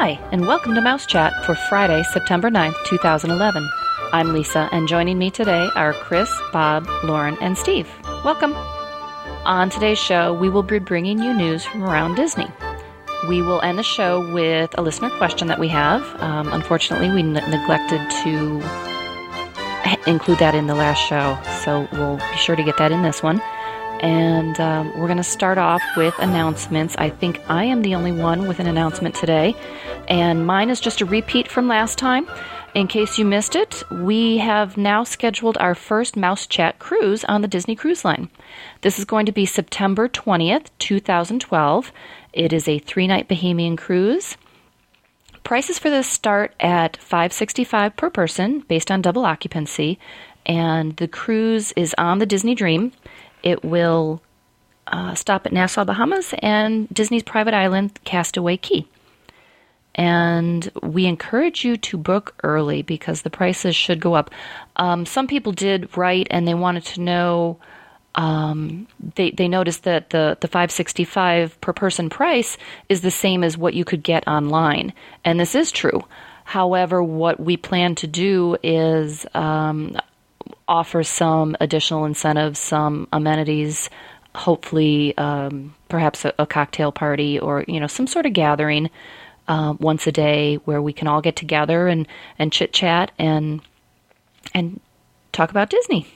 Hi, and welcome to Mouse Chat for Friday, September 9th, 2011. I'm Lisa, and joining me today are Chris, Bob, Lauren, and Steve. Welcome. On today's show, we will be bringing you news from around Disney. We will end the show with a listener question that we have. Unfortunately, we neglected to include that in the last show, so we'll be sure to get that in this one. And we're going to start off with announcements. I think I am the only one with an announcement today, and mine is just a repeat from last time. In case you missed it, we have now scheduled our first Mouse Chat cruise on the Disney Cruise Line. This is going to be September 20th, 2012. It is a 3-night Bahamian cruise. Prices for this start at $565 per person based on double occupancy, and the cruise is on the Disney Dream. It will stop at Nassau, Bahamas, and Disney's private island, Castaway Cay. And we encourage you to book early because the prices should go up. Some people did write, and they wanted to know. They noticed that the $565 per person price is the same as what you could get online, and this is true. However, what we plan to do is offer some additional incentives, some amenities, hopefully perhaps a cocktail party or some sort of gathering once a day where we can all get together and chit chat and talk about Disney.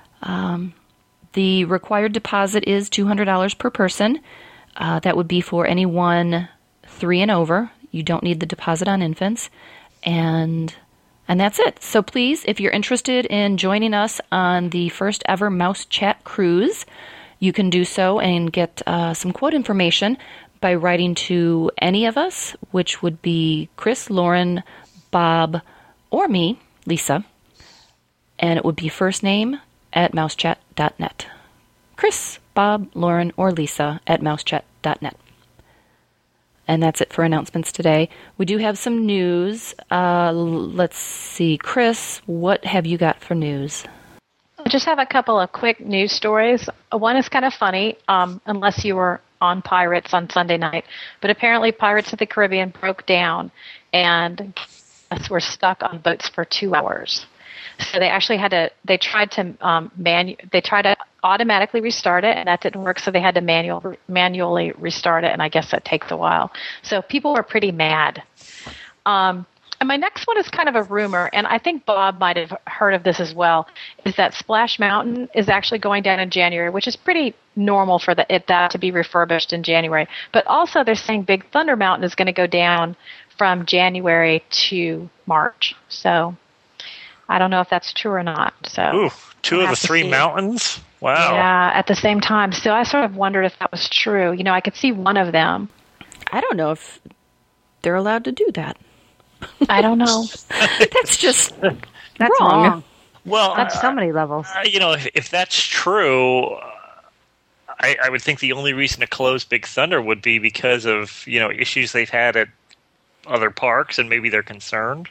The required deposit is $200 per person. That would be for anyone 3 and over. You don't need the deposit on infants. And that's it. So please, if you're interested in joining us on the first ever Mouse Chat cruise, you can do so and get some quote information by writing to any of us, which would be Chris, Lauren, Bob, or me, Lisa. And it would be first name at mousechat.net. Chris, Bob, Lauren, or Lisa at mousechat.net. And that's it for announcements today. We do have some news. Let's see. Chris, what have you got for news? I just have a couple of quick news stories. One is kind of funny, unless you were on Pirates on Sunday night. But apparently Pirates of the Caribbean broke down, and guests were stuck on boats for 2 hours. So they actually they tried to automatically restart it, and that didn't work, so they had to manually restart it, and I guess that takes a while. So people were pretty mad. And my next one is kind of a rumor, and I think Bob might have heard of this as well, is that Splash Mountain is actually going down in January, which is pretty normal for that to be refurbished in January. But also they're saying Big Thunder Mountain is going to go down from January to March. So I don't know if that's true or not. So two of the 3 mountains? Wow. Yeah, at the same time. So I sort of wondered if that was true. I could see one of them. I don't know if they're allowed to do that. I don't know. That's wrong. Well, that's so many levels. If that's true, I would think the only reason to close Big Thunder would be because of issues they've had at other parks, and maybe they're concerned.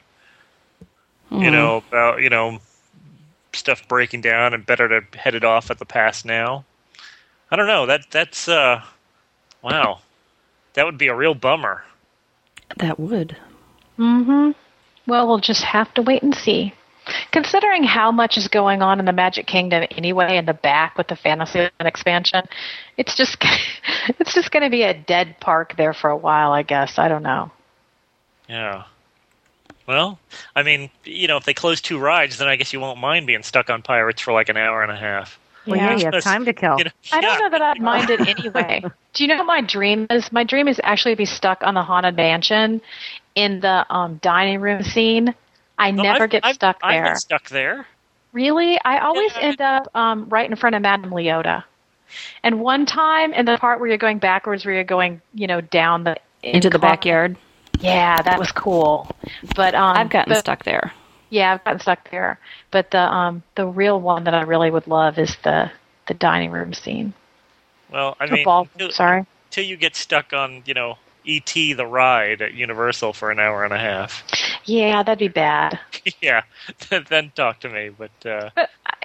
About stuff breaking down, and better to head it off at the pass now. I don't know. That's wow. That would be a real bummer. That would. Mm-hmm. Well, we'll just have to wait and see. Considering how much is going on in the Magic Kingdom anyway, in the back with the Fantasyland expansion, it's just going to be a dead park there for a while, I guess. I don't know. Yeah. Well, I mean, if they close 2 rides, then I guess you won't mind being stuck on Pirates for like an hour and a half. Well, yeah, you have time to kill. I don't know that I'd mind it anyway. Do you know what my dream is? My dream is actually to be stuck on the Haunted Mansion in the dining room scene. I never get stuck there. I've been stuck there. Really? I always end up right in front of Madame Leota. And one time in the part where you're going backwards, where you're going, down into the backyard. Yeah, that was cool. But I've gotten stuck there. Yeah, I've gotten stuck there. But the real one that I really would love is the dining room scene. Well, I mean, until you get stuck on, E.T. the ride at Universal for an hour and a half. Yeah, that'd be bad. Yeah, then talk to me. But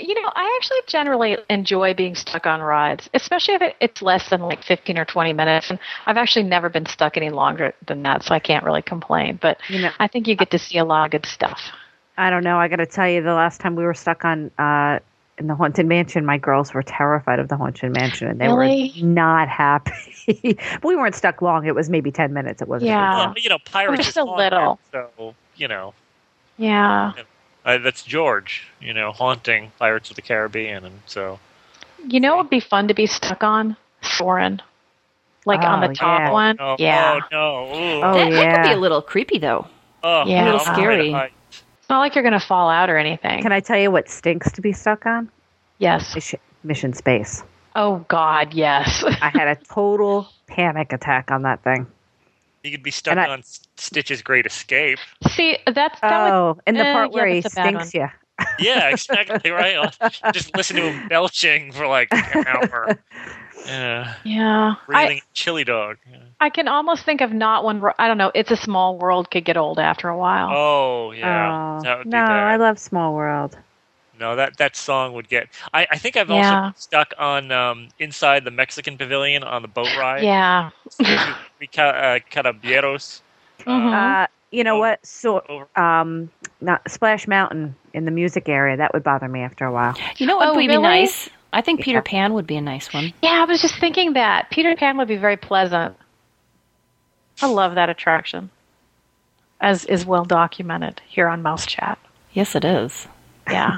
I actually generally enjoy being stuck on rides, especially if it's less than like 15 or 20 minutes. And I've actually never been stuck any longer than that, so I can't really complain. But I think you get to see a lot of good stuff. I don't know. I got to tell you, the last time we were stuck on in the Haunted Mansion, my girls were terrified of the Haunted Mansion, and they were not happy. We weren't stuck long. It was maybe 10 minutes. It wasn't. Yeah. Well, Pirates is haunted, little. So, Yeah. That's George, haunting Pirates of the Caribbean, and so. It would be fun to be stuck on? Soarin'. Like on the top one? Oh, yeah. Oh, no. Ooh. That could be a little creepy, though. Oh, yeah. A little scary. It's not like you're going to fall out or anything. Can I tell you what stinks to be stuck on? Yes. Mission Space. Oh, God, yes. I had a total panic attack on that thing. You could be stuck on Stitch's Great Escape. See, in the part where he stinks you. Yeah, exactly right. Just listen to him belching for like an hour. Yeah. Breathing chili dog. Yeah. I can almost think of not one. I don't know. It's a Small World could get old after a while. Oh yeah. That would be bad. I love Small World. No, that song would get. I think I've also been stuck on inside the Mexican Pavilion on the boat ride. Yeah. Carabineros. You know what? So, not Splash Mountain in the music area. That would bother me after a while. You know what would be nice? I think Peter Pan would be a nice one. Yeah, I was just thinking that. Peter Pan would be very pleasant. I love that attraction, as is well documented here on Mouse Chat. Yes, it is. Yeah.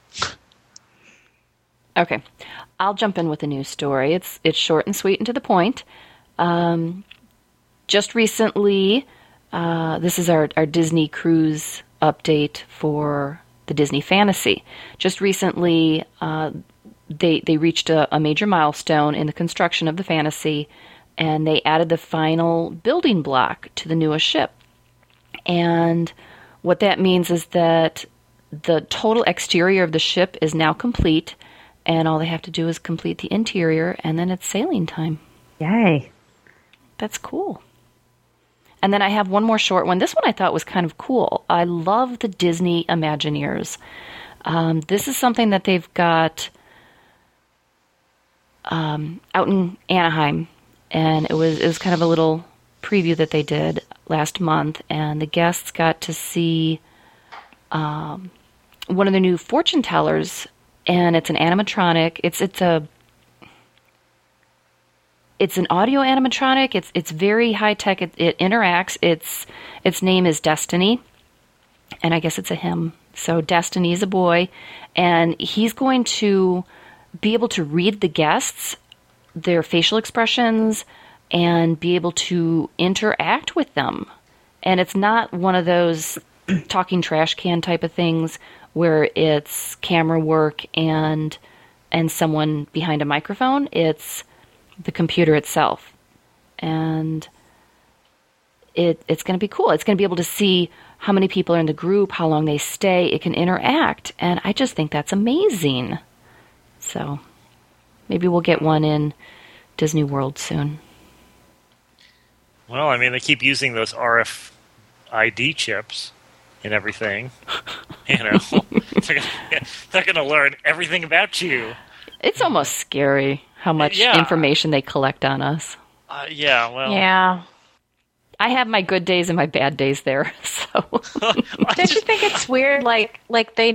Okay, I'll jump in with a news story. It's short and sweet and to the point. Just recently, this is our Disney cruise update for the Disney Fantasy. Just recently, they reached a major milestone in the construction of the Fantasy, and they added the final building block to the newest ship. And what that means is that the total exterior of the ship is now complete, and all they have to do is complete the interior, and then it's sailing time. Yay. That's cool. And then I have one more short one. This one I thought was kind of cool. I love the Disney Imagineers. This is something that they've got out in Anaheim, and it was kind of a little preview that they did last month, and the guests got to see one of the new fortune tellers, and it's an animatronic. It's an audio animatronic. It's very high tech. It interacts. Its name is Destiny, and I guess it's a him. So Destiny is a boy, and he's going to be able to read the guests, their facial expressions, and be able to interact with them. And it's not one of those talking trash can type of things where it's camera work and someone behind a microphone. It's the computer itself. And it's going to be cool. It's going to be able to see how many people are in the group, how long they stay. It can interact. And I just think that's amazing. So maybe we'll get one in Disney World soon. Well, I mean, they keep using those RFID chips and everything. They're going to learn everything about you. It's almost scary how much information they collect on us. Yeah. I have my good days and my bad days there. So don't you think it's weird? Like they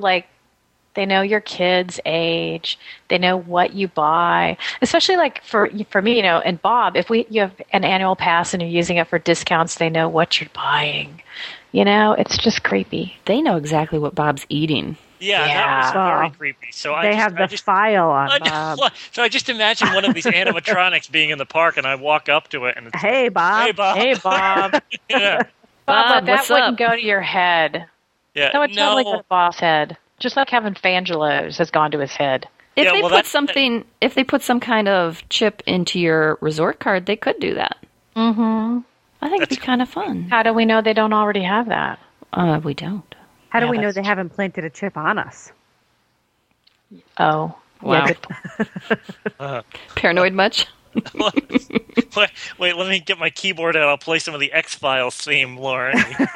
know your kid's age. They know what you buy. Especially like for me, and Bob, if you have an annual pass and you're using it for discounts, they know what you're buying. It's just creepy. They know exactly what Bob's eating. Yeah, that was very creepy. So they have the file on Bob. So I just imagine one of these animatronics being in the park, and I walk up to it, and it's Hey, Bob. Hey, Bob. Hey, Bob. Yeah. Bob, that wouldn't go to your head. Yeah, that would totally go to Bob's head. Just like having Fangelos has gone to his head. If they put some kind of chip into your resort card, they could do that. Mm-hmm. I think it'd be kind of fun. How do we know they don't already have that? We don't. How do we know they haven't planted a chip on us? Oh, wow. Yeah, Paranoid much? Wait, let me get my keyboard out. I'll play some of the X-Files theme, Lauren.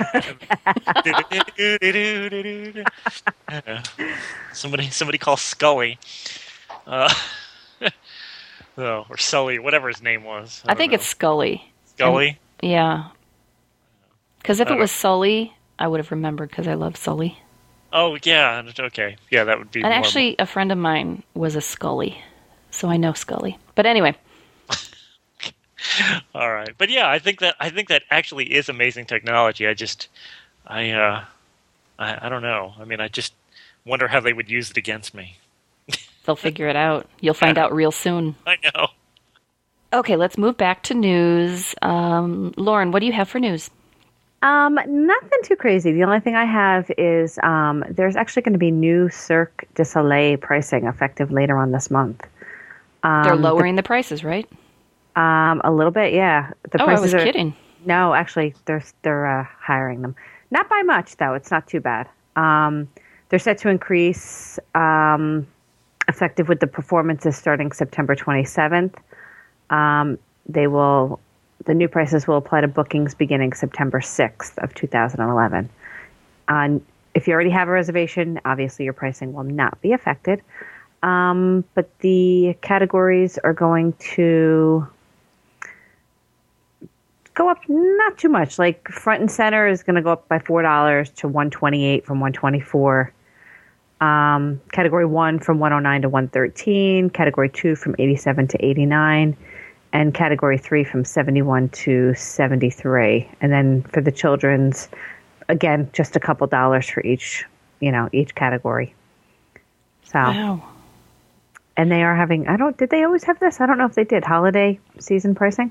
Somebody call Scully. Or Sully, whatever his name was. I think it's Scully. Scully? Yeah. Because if it was Sully, I would have remembered because I love Sully. Oh, yeah. Okay. Yeah, that would be And actually, a friend of mine was a Scully, so I know Scully. But anyway. All right. But yeah, I think that actually is amazing technology. I don't know. I mean, I just wonder how they would use it against me. They'll figure it out. You'll find out real soon. I know. Okay, let's move back to news. Lauren, what do you have for news? Nothing too crazy. The only thing I have is there's actually going to be new Cirque du Soleil pricing effective later on this month. They're lowering the prices, right? A little bit, yeah. The prices I was kidding. No, actually, they're hiring them. Not by much, though. It's not too bad. They're set to increase effective with the performances starting September 27th. The new prices will apply to bookings beginning September 6th of 2011. If you already have a reservation, obviously your pricing will not be affected. But the categories are going to go up not too much. Like front and center is going to go up by $4 to $128 from $124. Category 1 from $109 to $113. Category 2 from $87 to $89. And category 3 from $71 to $73. And then for the children's, again, just a couple dollars for each category. So, wow. And they are having, did they always have this? I don't know if they did. Holiday season pricing?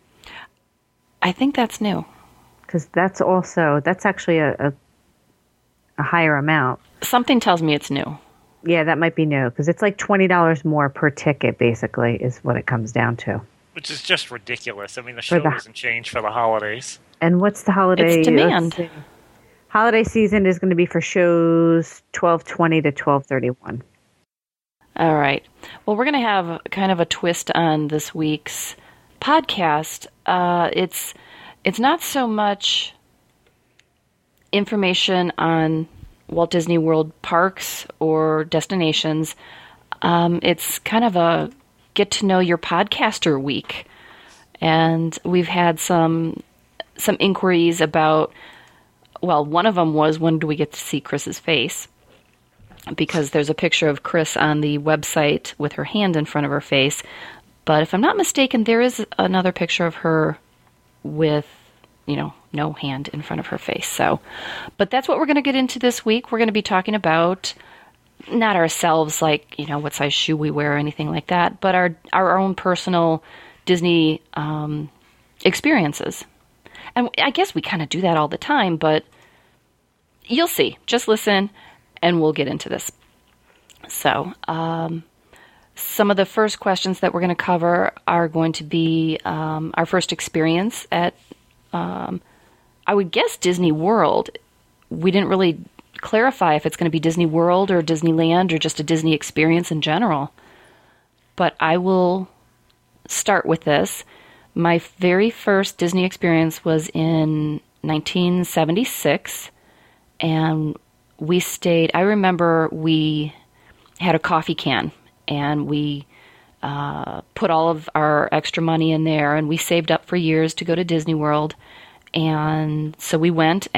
I think that's new. Because that's actually a higher amount. Something tells me it's new. Yeah, that might be new. Because it's like $20 more per ticket, basically, is what it comes down to. Which is just ridiculous. I mean, the show doesn't change for the holidays. And what's the holiday? It's demand. Holiday season is going to be for shows 12/20 to 12/31. All right. Well, we're going to have kind of a twist on this week's podcast. It's not so much information on Walt Disney World parks or destinations. It's kind of a get to know your podcaster week. And we've had some inquiries about, well, one of them was, when do we get to see Chris's face? Because there's a picture of Chris on the website with her hand in front of her face. But if I'm not mistaken, there is another picture of her with, no hand in front of her face. So, but that's what we're going to get into this week. We're going to be talking about not ourselves, like, what size shoe we wear or anything like that, but our own personal Disney experiences. And I guess we kind of do that all the time, but you'll see. Just listen, and we'll get into this. So, some of the first questions that we're going to cover are going to be our first experience at, I would guess, Disney World. We didn't really clarify if it's going to be Disney World or Disneyland or just a Disney experience in general. But I will start with this. My very first Disney experience was in 1976, and we stayed, I remember we had a coffee can, and we put all of our extra money in there, and we saved up for years to go to Disney World. And so we went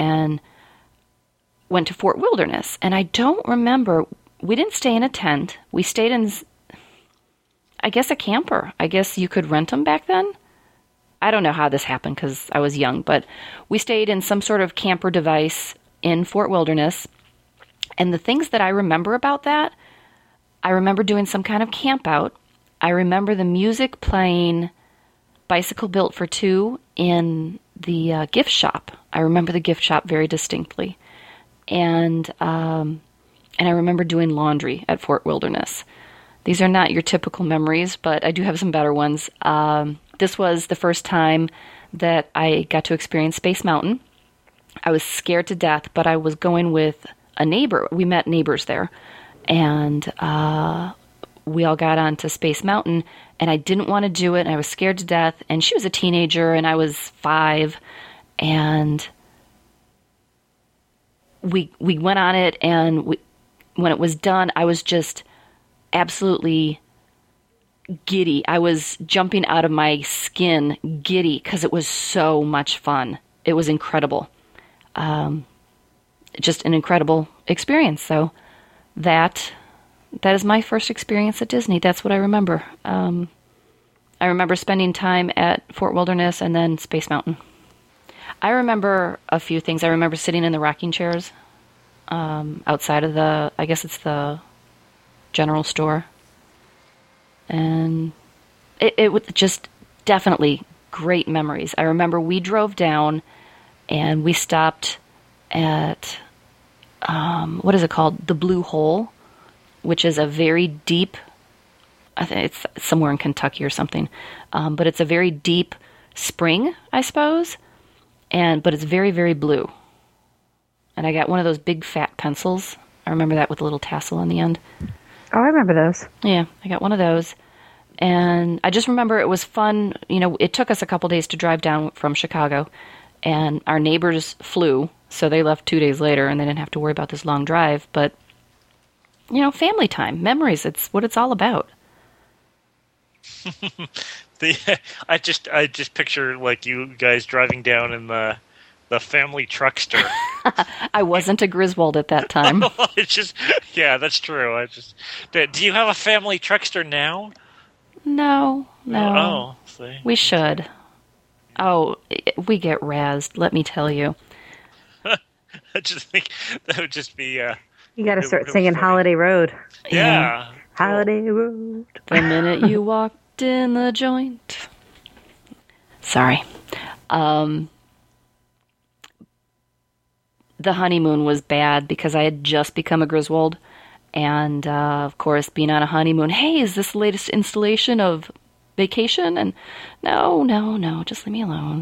to Fort Wilderness, and I don't remember, we didn't stay in a tent. We stayed in, I guess, a camper. I guess you could rent them back then. I don't know how this happened because I was young, but we stayed in some sort of camper device in Fort Wilderness. And the things that I remember about that, I remember doing some kind of camp out. I remember the music playing Bicycle Built for Two in the gift shop. I remember the gift shop very distinctly. And I remember doing laundry at Fort Wilderness. These are not your typical memories, but I do have some better ones. This was the first time that I got to experience Space Mountain. I was scared to death, but I was going with a neighbor. We met neighbors there. And we all got onto Space Mountain, and I didn't want to do it, and I was scared to death, and she was a teenager, and I was 5, and we went on it, and when it was done, I was just absolutely giddy. I was jumping out of my skin giddy because it was so much fun. It was incredible. Just an incredible experience. So that is my first experience at Disney. That's what I remember. I remember spending time at Fort Wilderness and then Space Mountain. I remember a few things. I remember sitting in the rocking chairs outside of I guess it's the general store. And it was just definitely great memories. I remember we drove down and we stopped at, what is it called? The Blue Hole, which is a very deep, I think it's somewhere in Kentucky or something, but it's a very deep spring, I suppose, but it's very, very blue. And I got one of those big fat pencils. I remember that with a little tassel on the end. Oh, I remember those. Yeah, I got one of those. And I just remember it was fun. You know, it took us a couple days to drive down from Chicago, and our neighbors flew, so they left 2 days later, and they didn't have to worry about this long drive. But, you know, family time, memories, it's what it's all about. I just picture, like, you guys driving down in the family truckster. I wasn't a Griswold at that time. It's just, yeah, that's true. Do you have a family truckster now? No. Oh, see. We should. Oh, we get razzed, let me tell you. I just think that would just be... you got to start singing Holiday Road. Yeah. Holiday Road. The minute you walked in the joint. Sorry. The honeymoon was bad because I had just become a Griswold. And, of course, being on a honeymoon, hey, is this the latest installation of Vacation? And no, just leave me alone.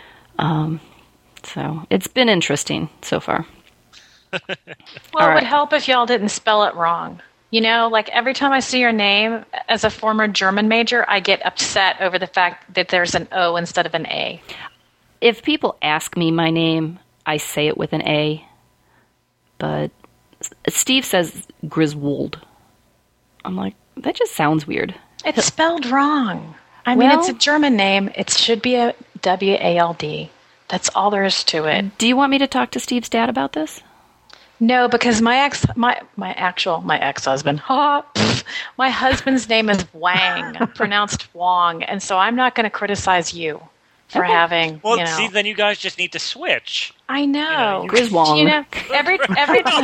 So it's been interesting so far. Well, it would help if y'all didn't spell it wrong. You know, like every time I see your name as a former German major, I get upset over the fact that there's an O instead of an A. If people ask me my name, I say it with an A. But Steve says Griswold. I'm like, that just sounds weird. It's spelled wrong. I mean, it's a German name. It should be a W-A-L-D. That's all there is to it. Do you want me to talk to Steve's dad about this? No, because my ex-husband, my husband's name is Wang, pronounced Wong, and so I'm not going to criticize you for having. Well, see, then you guys just need to switch. I know, Griswong. You know, every No,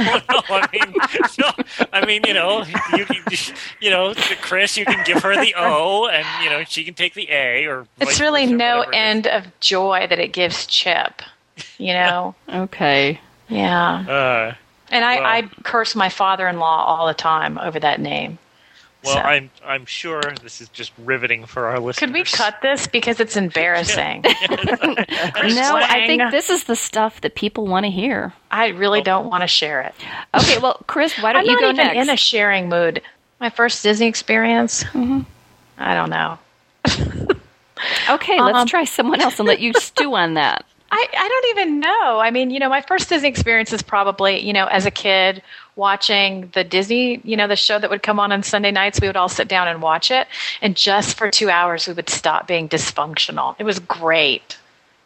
I mean, you know, Chris, you can give her the O, and you know, she can take the A, or it's really no end of joy that it gives Chip. You know. Okay. Yeah. And I curse my father-in-law all the time over that name. Well, so. I'm sure this is just riveting for our listeners. Could we cut this because it's embarrassing? No, I think this is the stuff that people want to hear. I really don't want to share it. Okay, well, Chris, why don't you go next? I'm not even in a sharing mood. My first Disney experience? Mm-hmm. I don't know. Okay, let's try someone else and let you stew on that. I don't even know. I mean, you know, my first Disney experience is probably, you know, as a kid watching the Disney, you know, the show that would come on Sunday nights. We would all sit down and watch it. And just for 2 hours, we would stop being dysfunctional. It was great.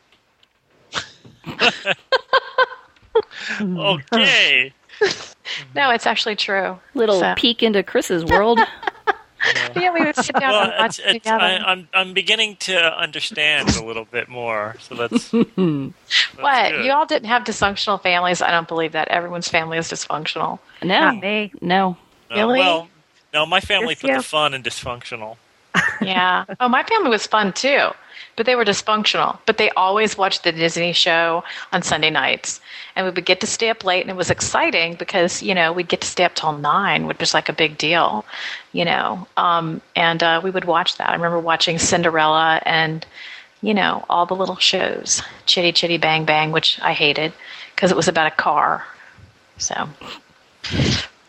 Okay. No, it's actually true. Little peek into Chris's world. Yeah, we would sit down and watch it together. I'm beginning to understand a little bit more. So that's what? good. You all didn't have dysfunctional families? I don't believe that. Everyone's family is dysfunctional. No. Not me. No. Really? Well, no, my family Just put you. the fun in dysfunctional. Yeah. Oh, my family was fun too, but they were dysfunctional. But they always watched the Disney show on Sunday nights, and we would get to stay up late, and it was exciting because, you know, we'd get to stay up till 9, which was like a big deal, you know. And we would watch that. I remember watching Cinderella and, you know, all the little shows, Chitty Chitty Bang Bang, which I hated because it was about a car. So.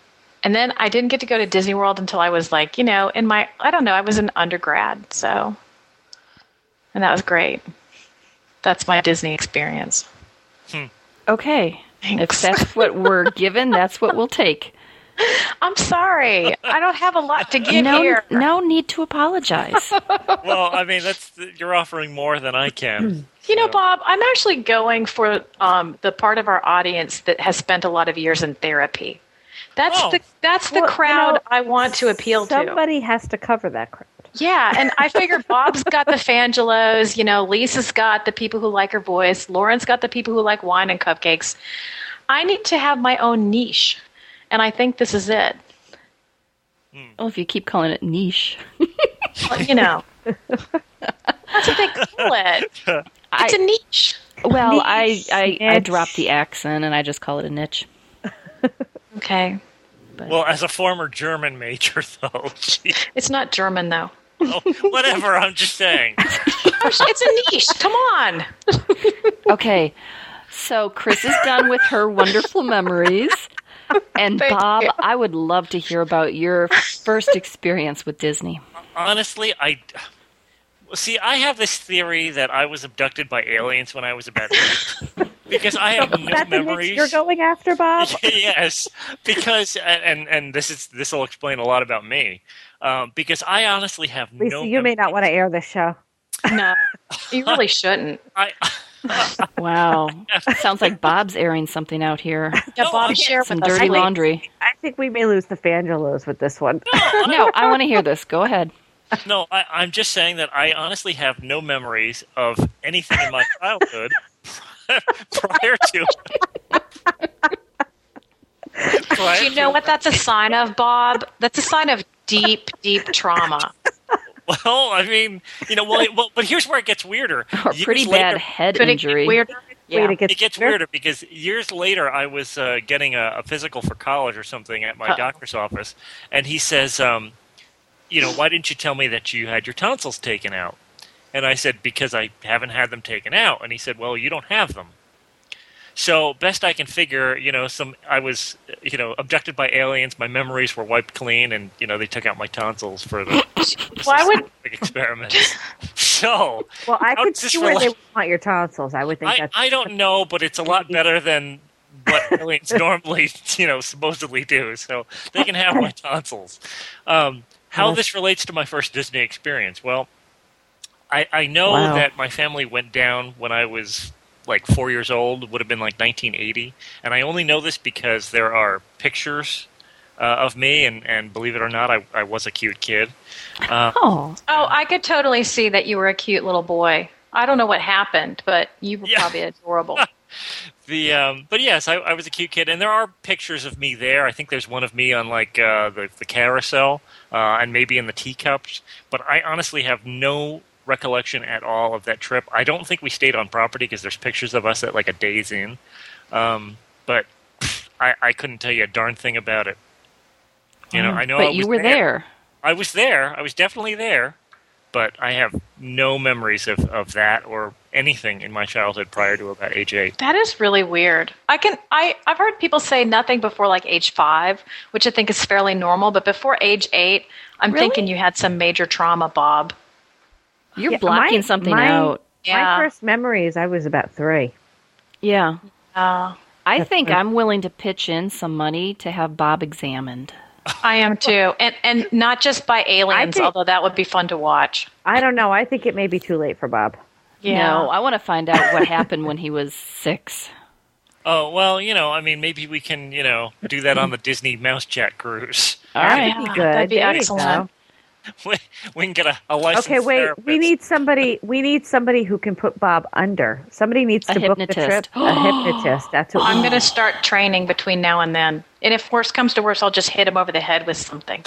And then I didn't get to go to Disney World until I was like, I was an undergrad. So, and that was great. That's my Disney experience. Okay. Thanks. If that's what we're given, that's what we'll take. I'm sorry. I don't have a lot to give here. No need to apologize. Well, I mean, you're offering more than I can. Bob, I'm actually going for the part of our audience that has spent a lot of years in therapy. That's the crowd I want to appeal to. Somebody has to cover that crowd. Yeah, and I figured Bob's got the Fangelos, Lisa's got the people who like her voice, Lauren's got the people who like wine and cupcakes. I need to have my own niche, and I think this is it. Well, if you keep calling it niche. Well, that's what they call it. It's a niche. Well, Niche. I dropped the accent, and I just call it a niche. Okay. Well, as a former German major, though. It's not German, though. Oh, whatever, I'm just saying. It's a niche. Come on. Okay. So Chris is done with her wonderful memories. And Thank Bob, you. I would love to hear about your first experience with Disney. Honestly, I have this theory that I was abducted by aliens when I was about 8. Because I have no That's the niche memories. you're going after, Bob? Yes, because and this will explain a lot about me. Because I honestly have Lisa, no. you may not want to air this show. No, you really shouldn't. Wow. Sounds like Bob's airing something out here. Yeah, Bob, share Some with us. dirty laundry. I think we may lose the Fangelos with this one. No, I want to hear this. Go ahead. No, I'm just saying that I honestly have no memories of anything in my childhood prior to. Do you know what that's a sign of, Bob? That's a sign of deep, deep trauma. Well, I mean, but here's where it gets weirder. Or pretty bad head Could it injury. get weirder? Yeah. Wait, It gets weirder because years later I was getting a physical for college or something at my doctor's office, and he says, why didn't you tell me that you had your tonsils taken out? And I said, because I haven't had them taken out. And he said, well, you don't have them. So best I can figure, I was, abducted by aliens. My memories were wiped clean, and they took out my tonsils for the experiments. So, well, I could see where they would want your tonsils. I would think that's. I don't know, but it's a lot better than what aliens normally, supposedly do. So they can have my tonsils. How this relates to my first Disney experience? Well, I know that my family went down when I was like 4 years old. It would have been like 1980. And I only know this because there are pictures of me, and believe it or not, I was a cute kid. Oh, I could totally see that you were a cute little boy. I don't know what happened, but you were probably adorable. But yes, I was a cute kid, and there are pictures of me there. I think there's one of me on like the carousel, and maybe in the teacups. But I honestly have no recollection at all of that trip. I don't think we stayed on property because there's pictures of us at like a Days Inn. But I couldn't tell you a darn thing about it. I know. But you were there. I was there. I was definitely there. But I have no memories of that or anything in my childhood prior to about age 8. That is really weird. I've heard people say nothing before like age 5, which I think is fairly normal. But before age 8, I'm thinking you had some major trauma, Bob. You're blocking something out. My first memory is I was about 3. Yeah. I think I'm willing to pitch in some money to have Bob examined. I am too, and not just by aliens, although that would be fun to watch. I don't know. I think it may be too late for Bob. Yeah. No, I want to find out what happened when he was 6. Oh, well, maybe we can, do that on the Disney Mouse Chat cruise. All right. That'd be good. That'd be There you excellent. go. We can get a licensed Okay, wait. therapist. We need somebody who can put Bob under. Somebody needs to book the trip. A hypnotist. That's what I'm going to start training between now and then. And if worse comes to worse, I'll just hit him over the head with something.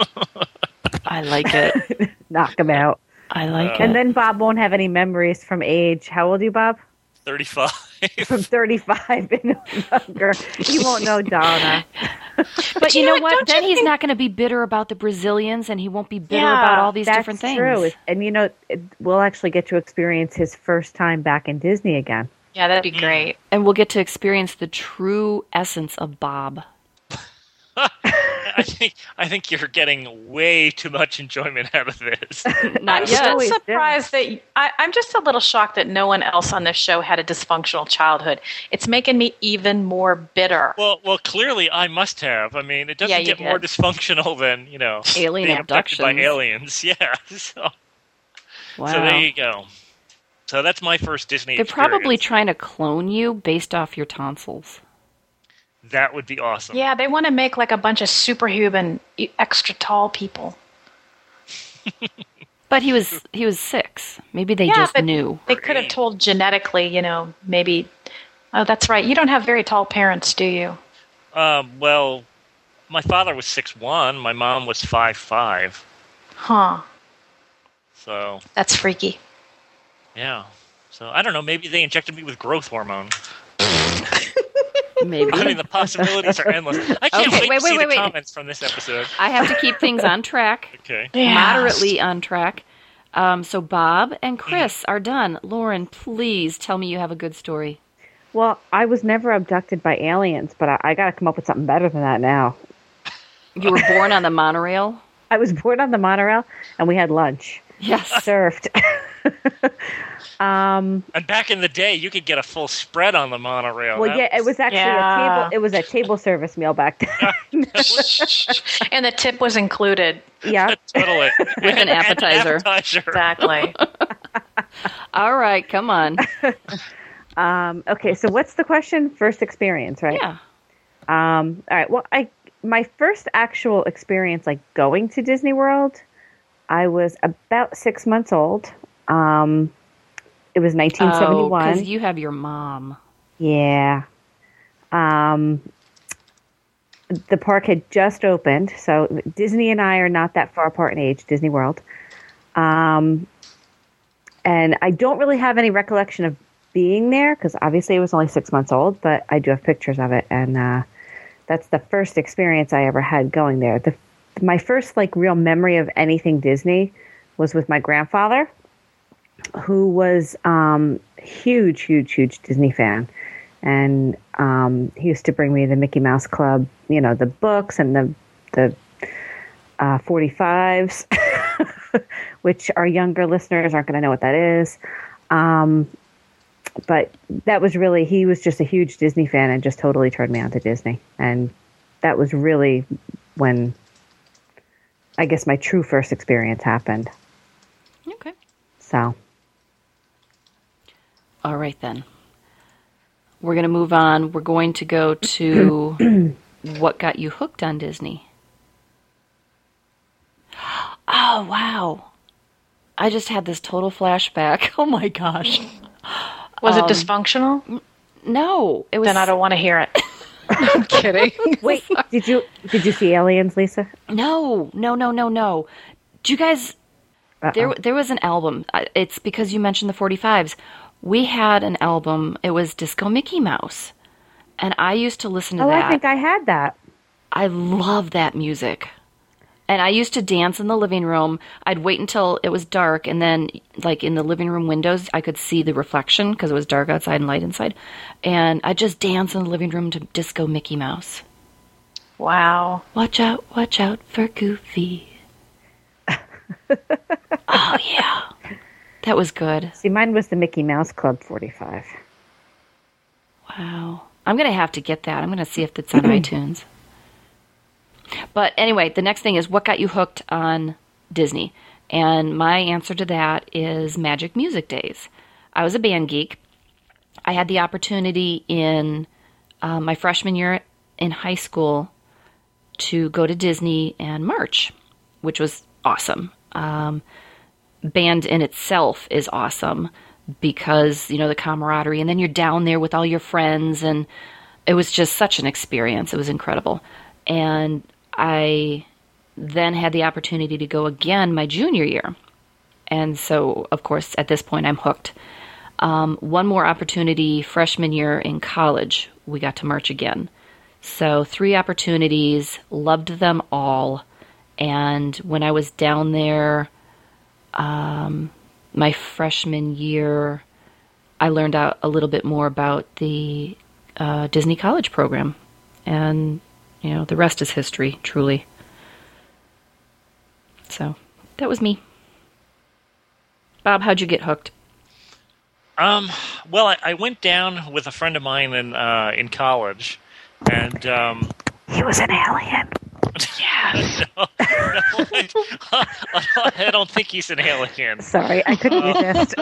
I like it. knock him out. I like it. And then Bob won't have any memories from age. How old are you, Bob? 35. From 35 and younger. You won't know Donna. But you know what? Then he's not going to be bitter about the Brazilians, and he won't be bitter about all these different things. That's true. And we'll actually get to experience his first time back in Disney again. Yeah, that'd be great. And we'll get to experience the true essence of Bob. I think you're getting way too much enjoyment out of this. I'm still surprised that I'm just a little shocked that no one else on this show had a dysfunctional childhood. It's making me even more bitter. Well, clearly I must have. I mean, it doesn't get more dysfunctional than alien being abductions abducted by aliens. Yeah. So, wow. So there you go. So that's my first Disney They're experience. probably trying to clone you based off your tonsils. That would be awesome. Yeah, they want to make like a bunch of superhuman, extra tall people. But he was 6. Maybe they just knew. They could have told genetically, maybe. Oh, that's right. You don't have very tall parents, do you? Well, my father was 6'1". My mom was 5'5". Huh. So. That's freaky. Yeah. So I don't know. Maybe they injected me with growth hormone. Maybe. I mean, the possibilities are endless. I can't wait to see the comments from this episode. I have to keep things on track. Okay. Yes. Moderately on track. So Bob and Chris are done. Lauren, please tell me you have a good story. Well, I was never abducted by aliens, but I got to come up with something better than that now. You were born on the monorail? I was born on the monorail, and we had lunch. Yes. Served. And back in the day, you could get a full spread on the monorail. Well, it was actually a table. It was a table service meal back then. And the tip was included. Yeah, totally. With an appetizer. Exactly. All right, come on. Okay, so what's the question? First experience, right? Yeah. All right. Well, my first actual experience, like going to Disney World, I was about 6 months old. It was 1971. Oh, because you have your mom. Yeah. The park had just opened, so Disney and I are not that far apart in age, Disney World. And I don't really have any recollection of being there, because obviously I was only 6 months old, but I do have pictures of it, and that's the first experience I ever had going there. My first real memory of anything Disney was with my grandfather, who was huge Disney fan. And he used to bring me the Mickey Mouse Club, the books and the 45s, which our younger listeners aren't going to know what that is. But that was really, he was just a huge Disney fan and just totally turned me on to Disney. And that was really when I guess my true first experience happened. Okay. So. All right, then. We're going to move on. We're going to go to what got you hooked on Disney. Oh, wow. I just had this total flashback. Oh, my gosh. Was it dysfunctional? No. It was. Then I don't want to hear it. I'm kidding. Wait, did you see Aliens, Lisa? No. Do you guys... There was an album. It's because you mentioned the 45s. We had an album. It was Disco Mickey Mouse. And I used to listen to that. I think I had that. I love that music. And I used to dance in the living room. I'd wait until it was dark, and then, in the living room windows, I could see the reflection because it was dark outside and light inside. And I'd just dance in the living room to Disco Mickey Mouse. Wow. Watch out for Goofy. Oh, yeah. That was good. See, mine was the Mickey Mouse Club 45. Wow. I'm going to have to get that. I'm going to see if it's on iTunes. But anyway, the next thing is what got you hooked on Disney? And my answer to that is Magic Music Days. I was a band geek. I had the opportunity in my freshman year in high school to go to Disney and march, which was awesome. Band in itself is awesome because, the camaraderie, and then you're down there with all your friends, and it was just such an experience. It was incredible. And I then had the opportunity to go again my junior year. And so, of course, at this point, I'm hooked. One more opportunity freshman year in college, we got to march again. So 3 opportunities, loved them all. And when I was down there my freshman year, I learned out a little bit more about the Disney College program. And the rest is history, truly. So that was me. Bob, how'd you get hooked? Well, I went down with a friend of mine in college, and he was an alien. Yes. No, I don't think he's an alien. Sorry, I couldn't resist.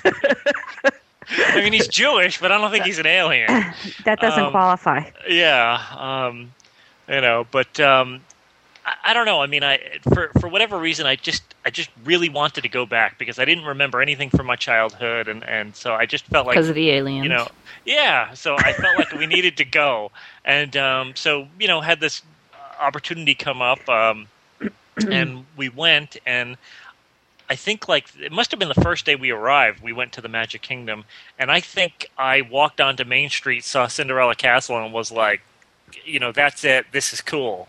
I mean, he's Jewish, but I don't think he's an alien. That doesn't qualify. Yeah, but I don't know. I mean, for whatever reason, I just really wanted to go back because I didn't remember anything from my childhood, and so I just felt like because of the aliens. Yeah. So I felt like we needed to go, and so had this opportunity come up, and we went, and I think it must have been the first day we arrived. We went to the Magic Kingdom, and I think I walked onto Main Street, saw Cinderella Castle, and was like, that's it. This is cool.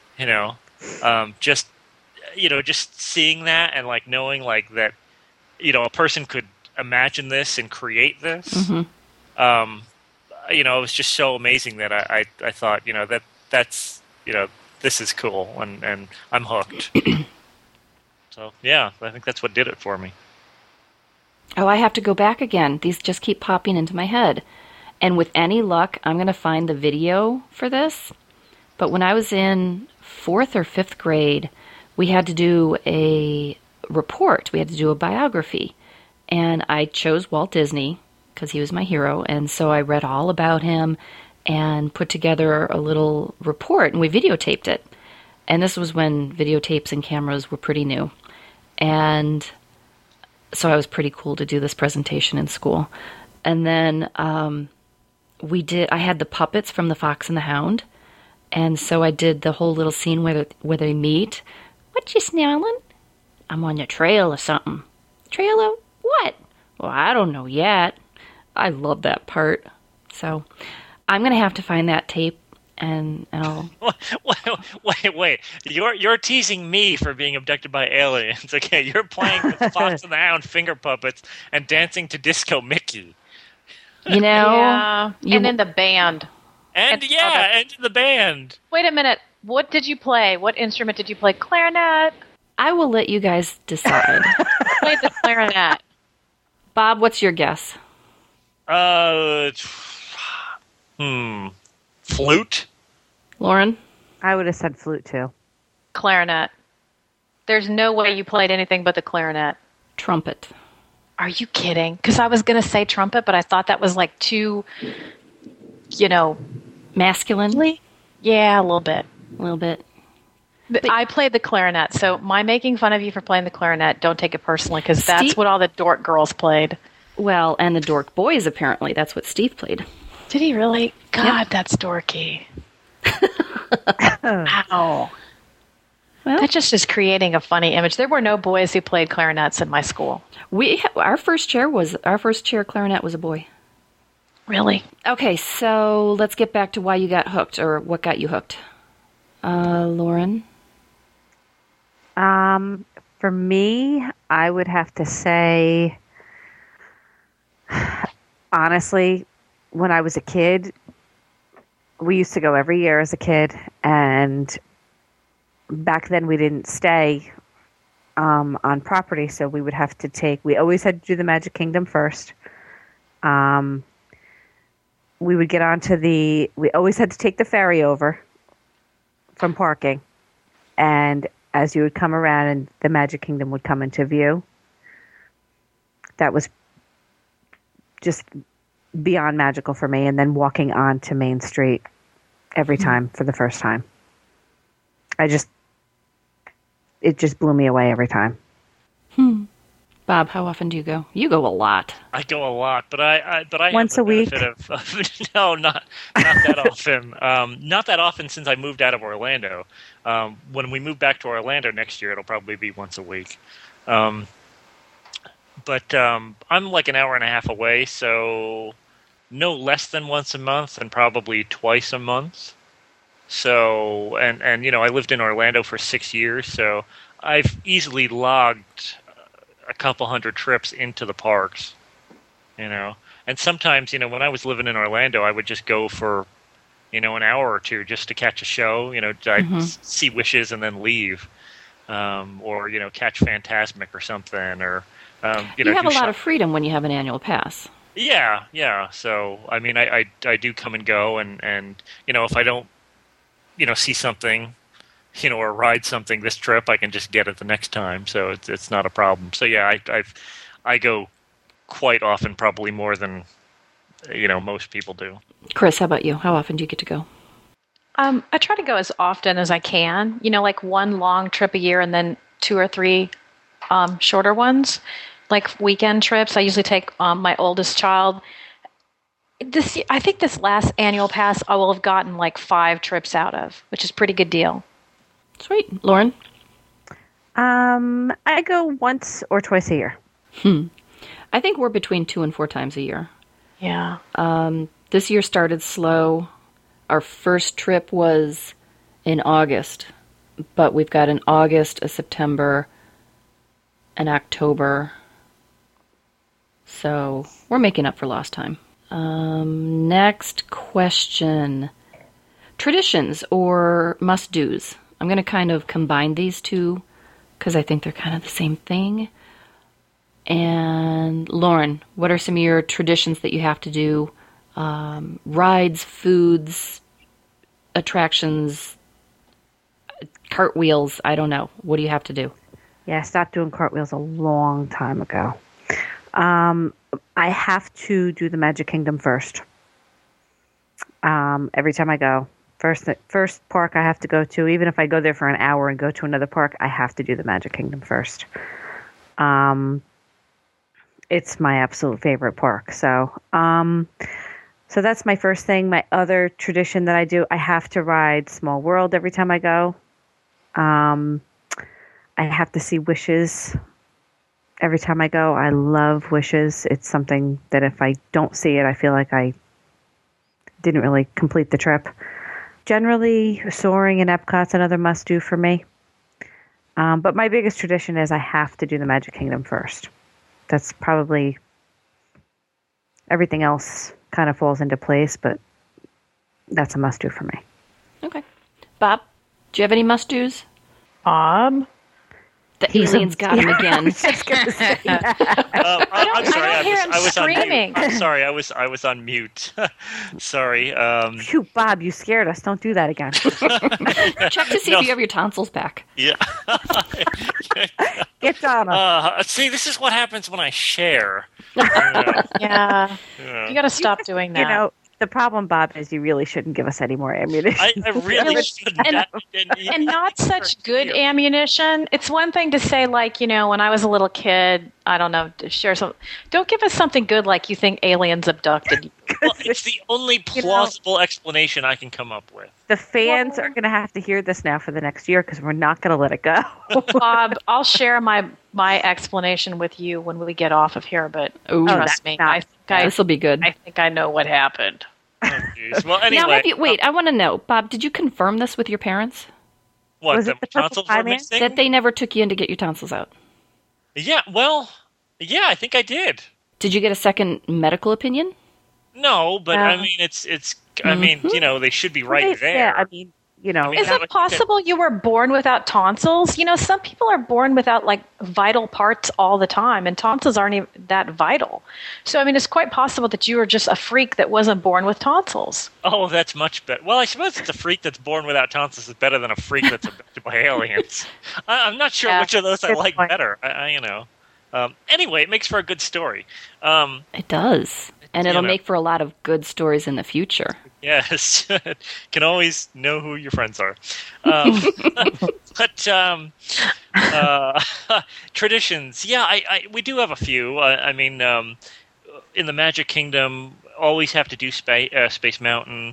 Just seeing that and knowing that, a person could imagine this and create this. Mm-hmm. It was just so amazing that I thought, that's this is cool and I'm hooked. So yeah, I think that's what did it for me. Oh, I have to go back again. These just keep popping into my head. And with any luck, I'm going to find the video for this. But when I was in 4th or 5th grade, we had to do a report. We had to do a biography. And I chose Walt Disney because he was my hero. And so I read all about him and put together a little report, and we videotaped it. And this was when videotapes and cameras were pretty new. And so I was pretty cool to do this presentation in school. And then I had the puppets from The Fox and the Hound. And so I did the whole little scene where they meet. What you snarling? I'm on your trail or something. Trail of what? Well, I don't know yet. I love that part. So I'm going to have to find that tape and I'll... Wait. You're teasing me for being abducted by aliens. Okay, you're playing with the Fox and the Hound finger puppets and dancing to Disco Mickey. Yeah. And in the band. And in the band. Wait a minute. What did you play? What instrument did you play? Clarinet? I will let you guys decide. Played the clarinet. Bob, what's your guess? Flute? Lauren? I would have said flute too. Clarinet. There's no way you played anything but the clarinet. Trumpet. Are you kidding? Because I was going to say trumpet, but I thought that was too, masculine? Yeah, a little bit. A little bit. But I played the clarinet, so my making fun of you for playing the clarinet, don't take it personally, because that's what all the dork girls played. Well, and the dork boys, apparently. That's what Steve played. Did he really? God, That's dorky. Wow. Well, that just is creating a funny image. There were no boys who played clarinets in my school. Our first chair clarinet was a boy. Really? Okay, so let's get back to why you got hooked, or what got you hooked. Lauren? For me, I would have to say, honestly, when I was a kid, we used to go every year as a kid, and back then we didn't stay on property, so we would have to we always had to do the Magic Kingdom first. We would get we always had to take the ferry over from parking, and as you would come around and the Magic Kingdom would come into view, that was just beyond magical for me. And then walking on to Main Street every time for the first time, it just blew me away every time. Bob, how often do you go? You go a lot. I go a lot, but I once a week. No, not that often. Not that often since I moved out of Orlando. When we move back to Orlando next year, it'll probably be once a week. But I'm like an hour and a half away, so no less than once a month, and probably twice a month. So, and I lived in Orlando for 6 years, so I've easily logged a couple hundred trips into the parks, And sometimes, when I was living in Orlando, I would just go for, an hour or two just to catch a show. I'd see Wishes and then leave, or catch Fantasmic or something, or you have a lot of freedom when you have an annual pass. Yeah. So I mean, I do come and go, and if I don't see something, or ride something this trip, I can just get it the next time. So it's not a problem. So yeah, I go quite often, probably more than most people do. Chris, how about you? How often do you get to go? I try to go as often as I can. Like one long trip a year, and then 2 or 3 shorter ones, like weekend trips. I usually take my oldest child. I think this last annual pass I will have gotten like 5 trips out of, which is a pretty good deal. Sweet. Lauren? I go once or twice a year. I think we're between 2 and 4 times a year. Yeah. This year started slow. Our first trip was in August, but we've got an August, a September, an October. So we're making up for lost time. Next question. Traditions or must-dos. I'm going to kind of combine these two because I think they're kind of the same thing. And Lauren, what are some of your traditions that you have to do? Rides, foods, attractions, cartwheels, I don't know. What do you have to do? Yeah, I stopped doing cartwheels a long time ago. I have to do the Magic Kingdom first. Every time I go. First park I have to go to, even if I go there for an hour and go to another park, I have to do the Magic Kingdom first. It's my absolute favorite park. So that's my first thing. My other tradition that I do, I have to ride Small World every time I go. I have to see Wishes every time I go. I love Wishes. It's something that if I don't see it, I feel like I didn't really complete the trip. Generally, soaring in Epcot's another must-do for me. But my biggest tradition is I have to do the Magic Kingdom first. That's probably everything else kind of falls into place, but that's a must-do for me. Okay. Bob, do you have any must-dos? Bob? The aliens got him again. I'm sorry. I was on mute. I'm sorry. I was on mute. Sorry. Shoot, Bob, you scared us. Don't do that again. Check to see if you have your tonsils back. Yeah. Get Donna. See, this is what happens when I share. Yeah. You got to stop doing that. The problem, Bob, is you really shouldn't give us any more ammunition. I really shouldn't. And not such good ammunition. It's one thing to say, like, when I was a little kid, I don't know, to share some. Don't give us something good like you think aliens abducted you. Well, it's the only plausible explanation I can come up with. The fans are going to have to hear this now for the next year because we're not going to let it go. Bob, I'll share my explanation with you when we get off of here, but trust me, this will be good. I think I know what happened. Oh, well, anyway. Now, wait, I want to know, Bob, did you confirm this with your parents? What, was the tonsils were missing? That they never took you in to get your tonsils out? Yeah, I think I did. Did you get a second medical opinion? No, but I mean, they should be right there. Yeah, I mean, Is it possible you were born without tonsils? Some people are born without like vital parts all the time, and tonsils aren't even that vital. So, I mean, it's quite possible that you were just a freak that wasn't born with tonsils. Oh, that's much better. Well, I suppose it's a freak that's born without tonsils is better than a freak that's abducted by aliens. I'm not sure which of those I like better. Anyway, it makes for a good story. It does. And it'll make for a lot of good stories in the future. Yes. Can always know who your friends are. Traditions. Yeah, we do have a few. In the Magic Kingdom, always have to do Space Mountain.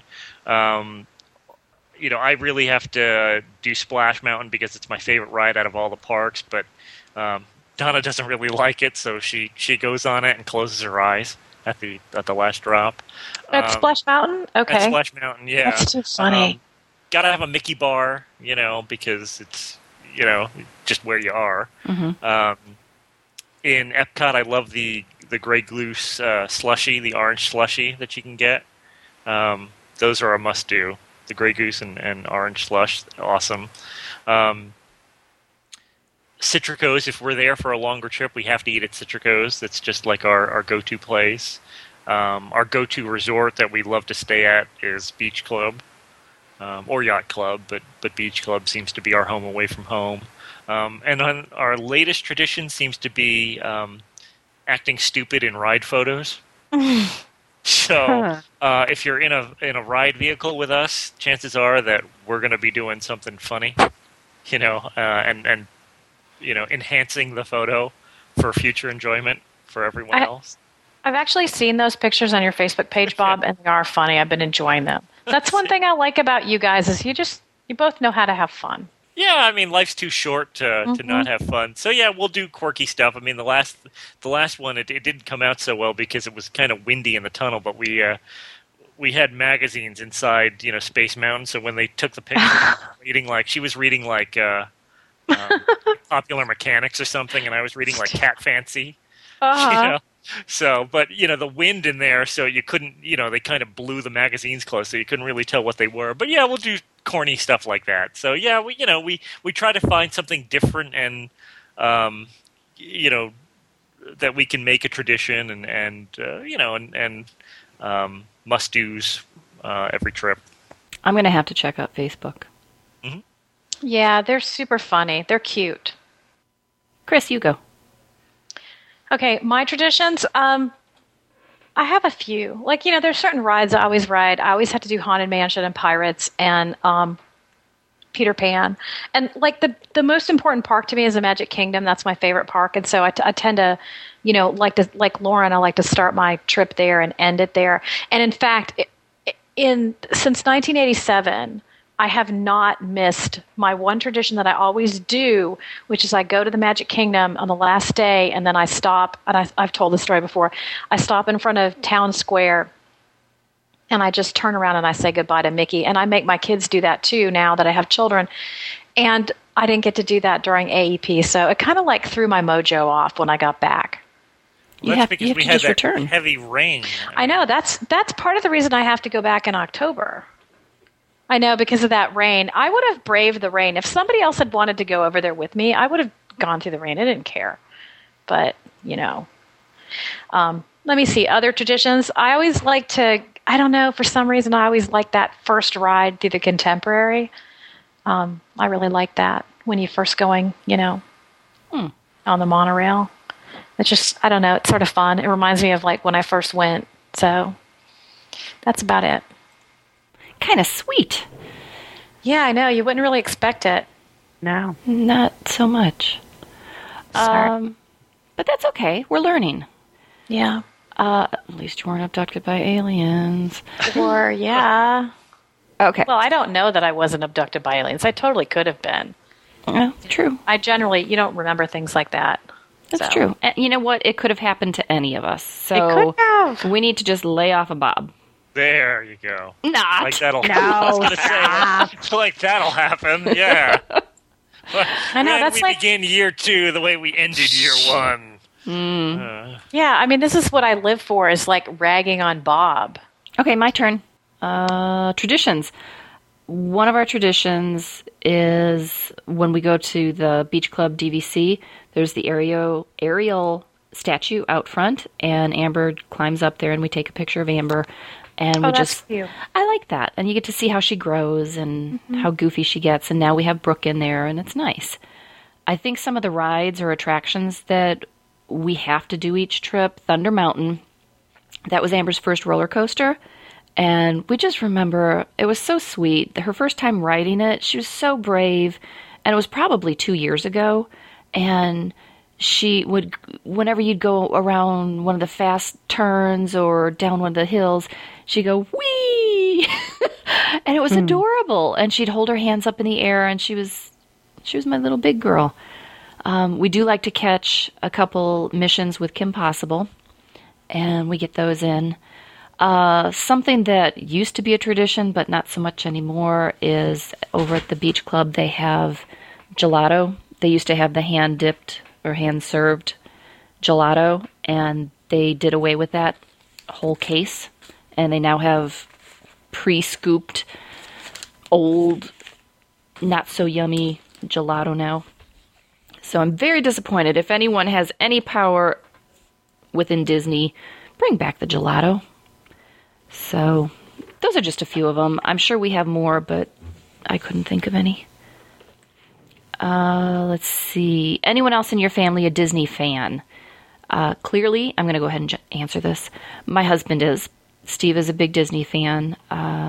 I really have to do Splash Mountain because it's my favorite ride out of all the parks, but Donna doesn't really like it, so she goes on it and closes her eyes at the last drop. At Splash Mountain? Okay. At Splash Mountain, yeah. That's too funny. Gotta have a Mickey bar, because it's, just where you are. Mm-hmm. In Epcot, I love the Grey Goose slushie, the orange slushie that you can get. those are a must-do. The Grey Goose and orange slush, awesome. Citrico's, if we're there for a longer trip, we have to eat at Citrico's. That's just like our go-to place. Our go-to resort that we love to stay at is Beach Club, or Yacht Club, but Beach Club seems to be our home away from home. And on our latest tradition seems to be acting stupid in ride photos. So if you're in a ride vehicle with us, chances are that we're going to be doing something funny, and enhancing the photo for future enjoyment for everyone else. I've actually seen those pictures on your Facebook page, Bob, and they are funny. I've been enjoying them. That's one thing I like about you guys is you both know how to have fun. Yeah, I mean, life's too short to not have fun. So yeah, we'll do quirky stuff. I mean, the last one it didn't come out so well because it was kind of windy in the tunnel, but we had magazines inside, Space Mountain. So when they took the picture, she was reading Popular Mechanics or something, and I was reading like Cat Fancy. So, but the wind in there, so you couldn't, they kind of blew the magazines closed, so you couldn't really tell what they were. But yeah, we'll do corny stuff like that. So yeah, we try to find something different and that we can make a tradition and must do's every trip. I'm going to have to check out Facebook. Mm-hmm. Yeah, they're super funny. They're cute. Chris, you go. Okay, my traditions, I have a few. There's certain rides I always ride. I always have to do Haunted Mansion and Pirates and Peter Pan. And, the most important park to me is the Magic Kingdom. That's my favorite park. And so I tend to, like Lauren, I like to start my trip there and end it there. And, in fact, since 1987... I have not missed my one tradition that I always do, which is I go to the Magic Kingdom on the last day, and then I stop, and I've told this story before, I stop in front of Town Square, and I just turn around and I say goodbye to Mickey. And I make my kids do that too now that I have children. And I didn't get to do that during AEP, so it kind of threw my mojo off when I got back. Well, because we had that heavy rain. I know, that's part of the reason I have to go back in October. I know, because of that rain. I would have braved the rain. If somebody else had wanted to go over there with me, I would have gone through the rain. I didn't care. But, let me see. Other traditions. I always like to, I don't know, for some reason, I always like that first ride through the Contemporary. I really like that when you're first going, on the monorail. It's just, I don't know, it's sort of fun. It reminds me of when I first went. So that's about it. Kind of sweet. Yeah, I know. You wouldn't really expect it. No. Not so much. Sorry. But that's okay. We're learning. Yeah. At least you weren't abducted by aliens. Or, yeah. Okay. Well, I don't know that I wasn't abducted by aliens. I totally could have been. Yeah, true. You don't remember things like that. That's true. And you know what? It could have happened to any of us. So it could have. We need to just lay off of Bob. There you go. Not. Like that'll happen. Yeah. I know. That's we begin year 2 the way we ended year 1. Yeah, I mean, this is what I live for, is ragging on Bob. Okay, my turn. Traditions. One of our traditions is when we go to the Beach Club DVC, there's the Ariel statue out front, and Amber climbs up there, and we take a picture of Amber. And that's cute. I like that. And you get to see how she grows and how goofy she gets. And now we have Brooke in there, and it's nice. I think some of the rides or attractions that we have to do each trip, Thunder Mountain, that was Amber's first roller coaster. And we just remember it was so sweet. Her first time riding it, she was so brave. And it was probably 2 years ago. And she would, whenever you'd go around one of the fast turns or down one of the hills, she'd go, whee! And it was adorable. And she'd hold her hands up in the air, and she was my little big girl. We do like to catch a couple missions with Kim Possible, and we get those in. Something that used to be a tradition, but not so much anymore, is over at the Beach Club, they have gelato. They used to have the hand-dipped or hand-served gelato, and they did away with that whole case, and they now have pre-scooped, old, not so yummy gelato now. So I'm very disappointed. If anyone has any power within Disney, bring back the gelato. So those are just a few of them. I'm sure we have more, but I couldn't think of any. Let's see. Anyone else in your family a Disney fan? Clearly, I'm going to go ahead and answer this. My husband is. Steve is a big Disney fan.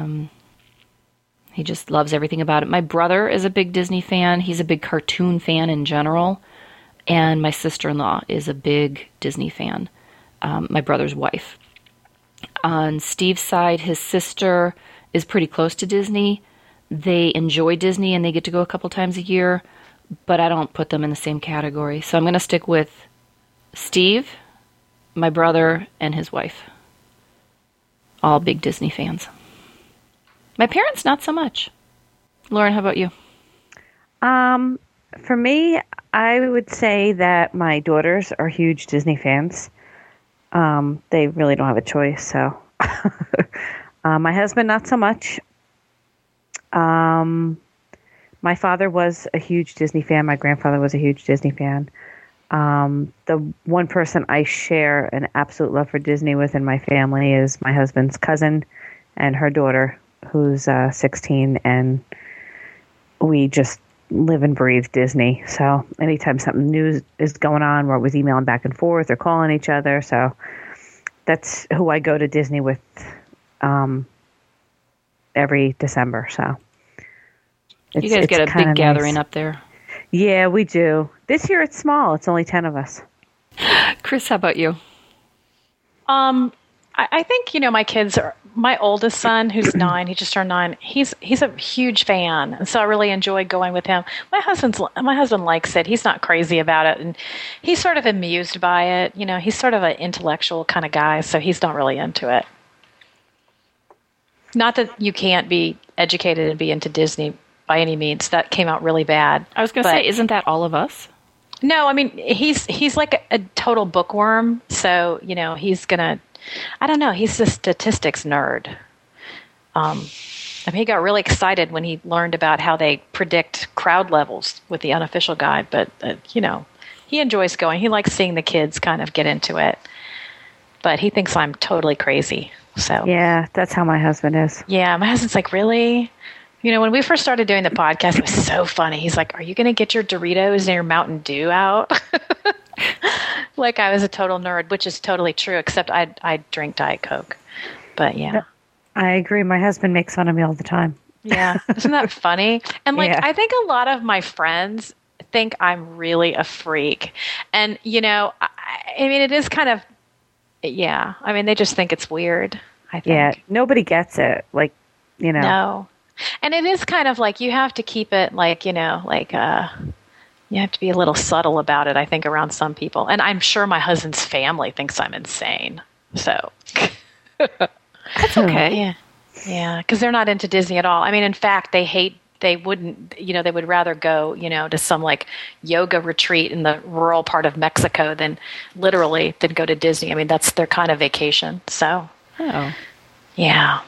He just loves everything about it. My brother is a big Disney fan. He's a big cartoon fan in general. And my sister-in-law is a big Disney fan, my brother's wife. On Steve's side, his sister is pretty close to Disney. They enjoy Disney and they get to go a couple times a year, but I don't put them in the same category. So I'm going to stick with Steve, my brother, and his wife. All big Disney fans. My parents, not so much. Lauren, how about you? For me, I would say that my daughters are huge Disney fans. They really don't have a choice, so. My husband, not so much. My father was a huge Disney fan. My grandfather was a huge Disney fan. The one person I share an absolute love for Disney with in my family is my husband's cousin and her daughter, who's 16, and we just live and breathe Disney. So anytime something new is going on, we're always emailing back and forth or calling each other. So that's who I go to Disney with every December. So you guys get a big gathering up there. Yeah, we do. This year it's small. It's only 10 of us. Chris, how about you? I think, my kids are, my oldest son, who's 9, he just turned 9, he's a huge fan. And so I really enjoy going with him. My husband likes it. He's not crazy about it. And he's sort of amused by it. He's sort of an intellectual kind of guy, so he's not really into it. Not that you can't be educated and be into Disney by any means. That came out really bad. I was going to say, isn't that all of us? No, I mean, he's like a total bookworm. So, he's going to, I don't know, he's a statistics nerd. He got really excited when he learned about how they predict crowd levels with the unofficial guide. But, he enjoys going. He likes seeing the kids kind of get into it. But he thinks I'm totally crazy. So yeah, that's how my husband is. Yeah, my husband's like, really? When we first started doing the podcast, it was so funny. He's like, are you going to get your Doritos and your Mountain Dew out? Like I was a total nerd, which is totally true, except I drink Diet Coke. But yeah. I agree. My husband makes fun of me all the time. Yeah. Isn't that funny? And Yeah. I think a lot of my friends think I'm really a freak. And, it is kind of, yeah. They just think it's weird, I think. Yeah. Nobody gets it. No. And it is kind of like you have to keep it you have to be a little subtle about it, I think, around some people. And I'm sure my husband's family thinks I'm insane. So that's okay. Yeah. Yeah. Because they're not into Disney at all. In fact, they wouldn't, they would rather go, to some yoga retreat in the rural part of Mexico than go to Disney. That's their kind of vacation. So, yeah.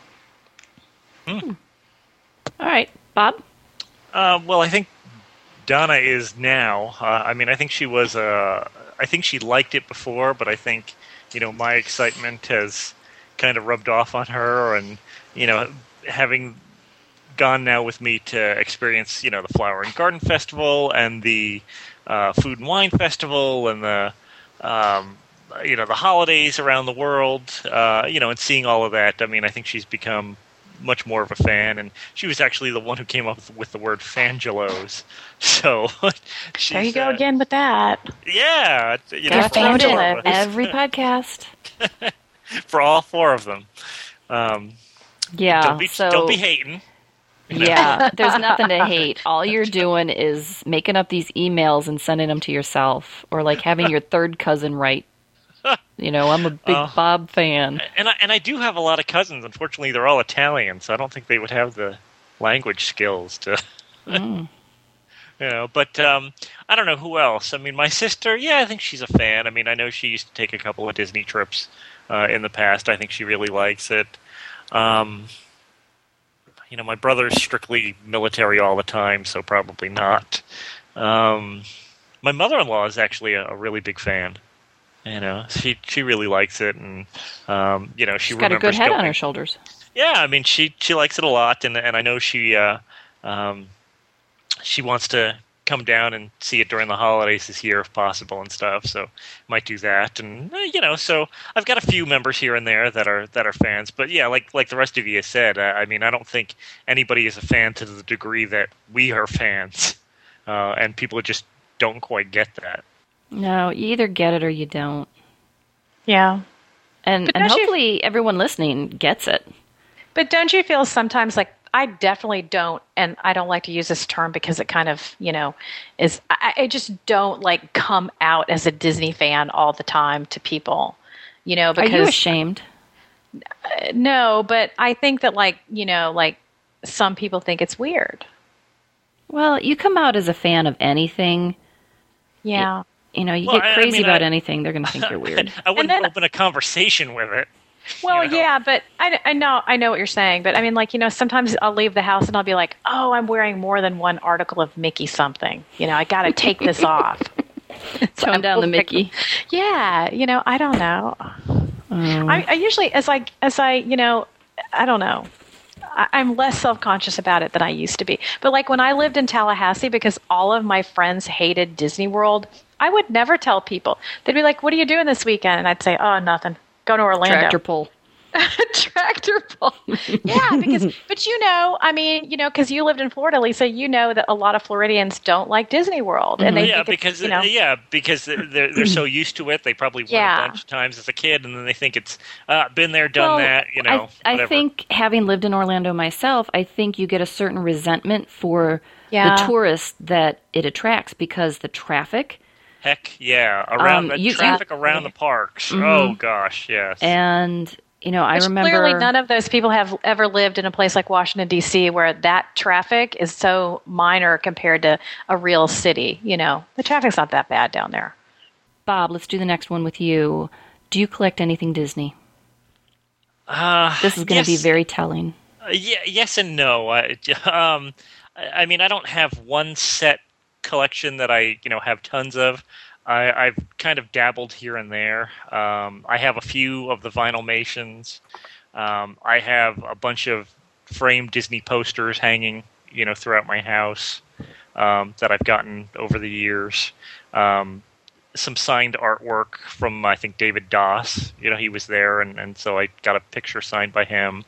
All right, Bob? Well, I think Donna is now. I think she was. I think she liked it before, but I think my excitement has kind of rubbed off on her, and having gone now with me to experience the Flower and Garden Festival and the Food and Wine Festival and the the holidays around the world, and seeing all of that. I think she's become much more of a fan, and she was actually the one who came up with the word Fangelos. So there you go again with that. Yeah, They're found in every podcast for all 4 of them. Yeah, don't be hating. Yeah, there's nothing to hate. All you're doing is making up these emails and sending them to yourself, or having your third cousin write. I'm a big Bob fan. And I do have a lot of cousins. Unfortunately, they're all Italian, so I don't think they would have the language skills to... But I don't know who else. My sister, I think she's a fan. I know she used to take a couple of Disney trips in the past. I think she really likes it. my brother's strictly military all the time, so probably not. My mother-in-law is actually a really big fan. She really likes it, and she She's got a good head on her shoulders. Yeah, I mean, she likes it a lot, and I know she wants to come down and see it during the holidays this year if possible and stuff. So might do that, and so I've got a few members here and there that are fans. But yeah, like the rest of you said, I mean, I don't think anybody is a fan to the degree that we are fans, and people just don't quite get that. No, you either get it or you don't. Yeah, and hopefully everyone listening gets it. But don't you feel sometimes like, I definitely don't, and I don't like to use this term because it kind of, is, I just don't like come out as a Disney fan all the time to people, because. Are you ashamed? No, but I think that like some people think it's weird. Well, you come out as a fan of anything. Yeah. You get crazy about anything, they're going to think you're weird. I wouldn't open a conversation with it. Well, yeah, but I know what you're saying. But I mean, sometimes I'll leave the house and I'll be like, oh, I'm wearing more than one article of Mickey something. I got to take this off. Tone down the Mickey. Yeah, I don't know. I usually, as I I don't know. I'm less self-conscious about it than I used to be. But like when I lived in Tallahassee, because all of my friends hated Disney World, I would never tell people. They'd be like, what are you doing this weekend? And I'd say, oh, nothing. Go to Orlando. Tractor pull. Tractor pull. Yeah, but because you lived in Florida, Lisa, that a lot of Floridians don't like Disney World, and because they're so used to it. They probably went a bunch of times as a kid, and then they think it's been there, done that. I think having lived in Orlando myself, I think you get a certain resentment for the tourists that it attracts because the traffic. Heck yeah, around traffic around the parks. Mm-hmm. Oh gosh, yes. And I remember clearly none of those people have ever lived in a place like Washington D.C. where that traffic is so minor compared to a real city. The traffic's not that bad down there. Bob, let's do the next one with you. Do you collect anything Disney? This is going to be very telling. Yes and no. I mean, I don't have one set collection that I have tons of. I've kind of dabbled here and there. I have a few of the Vinylmations. I have a bunch of framed Disney posters hanging throughout my house that I've gotten over the years. Some signed artwork from I think David Doss. He was there, and so I got a picture signed by him.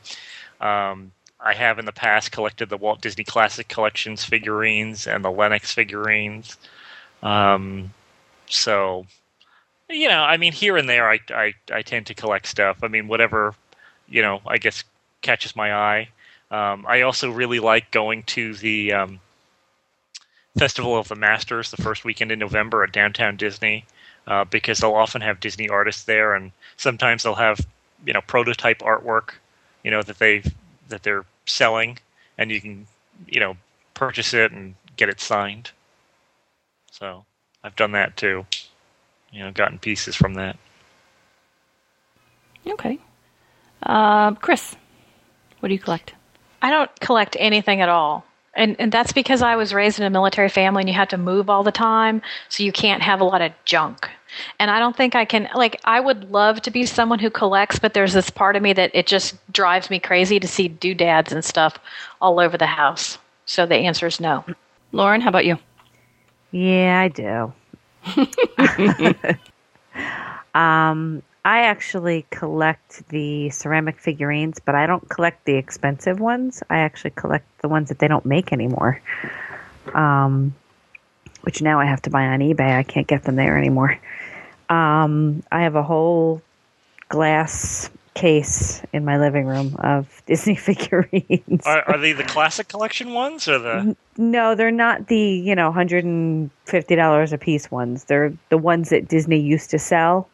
I have in the past collected the Walt Disney Classic Collections figurines and the Lennox figurines. So, I mean, here and there I tend to collect stuff. I mean, whatever, I guess catches my eye. I also really like going to the Festival of the Masters the first weekend in November at Downtown Disney because they'll often have Disney artists there, and sometimes they'll have, prototype artwork, that they're selling, and you can purchase it and get it signed. So I've done that too, gotten pieces from that. Okay. Chris, what do you collect? I don't collect anything at all. And that's because I was raised in a military family and you had to move all the time, so you can't have a lot of junk. And I don't think I can, I would love to be someone who collects, but there's this part of me that it just drives me crazy to see doodads and stuff all over the house. So the answer is no. Lauren, how about you? Yeah, I do. I actually collect the ceramic figurines, but I don't collect the expensive ones. I actually collect the ones that they don't make anymore, which now I have to buy on eBay. I can't get them there anymore. I have a whole glass case in my living room of Disney figurines. Are they the classic collection ones or the? No, they're not the $150 a piece ones. They're the ones that Disney used to sell.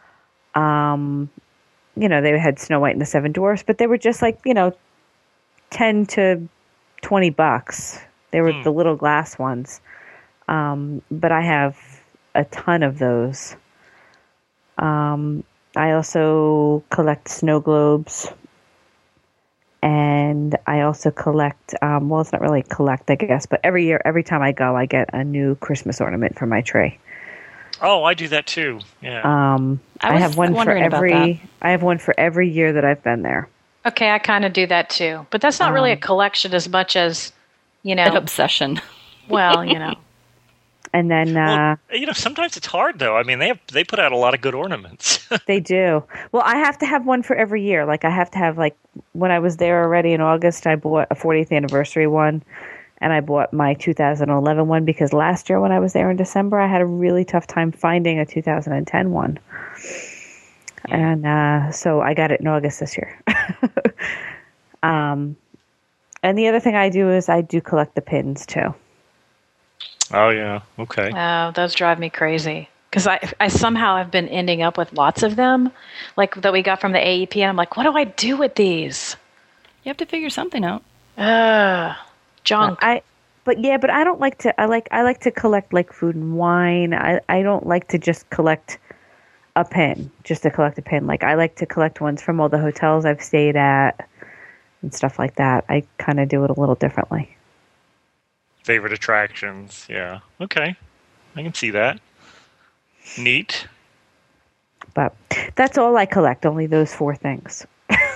They had Snow White and the Seven Dwarfs, but they were just like, $10 to $20. They were the little glass ones. But I have a ton of those. I also collect snow globes And I also collect, well, it's not really collect, I guess, but every year, every time I go, I get a new Christmas ornament for my tree. Oh, I do that too. Yeah. I have one for every year that I've been there. Okay, I kind of do that too. But that's not really a collection as much as, an obsession. Well, And then, sometimes it's hard though. I mean, they put out a lot of good ornaments. They do. Well, I have to have one for every year. Like I have to have when I was there already in August, I bought a 40th anniversary one, and I bought my 2011 one because last year when I was there in December, I had a really tough time finding a 2010 one. And so I got it in August this year. And the other thing I do is I do collect the pins too. Oh, yeah. Okay. Oh, those drive me crazy. Because I somehow have been ending up with lots of them, like that we got from the AEP, and I'm like, what do I do with these? You have to figure something out. Junk. But I don't like to. I like to collect like food and wine. I don't like to just collect a pin, just to collect a pin. Like I like to collect ones from all the hotels I've stayed at and stuff like that. I kind of do it a little differently. Favorite attractions, yeah. Okay, I can see that. Neat. But that's all I collect, only those 4 things.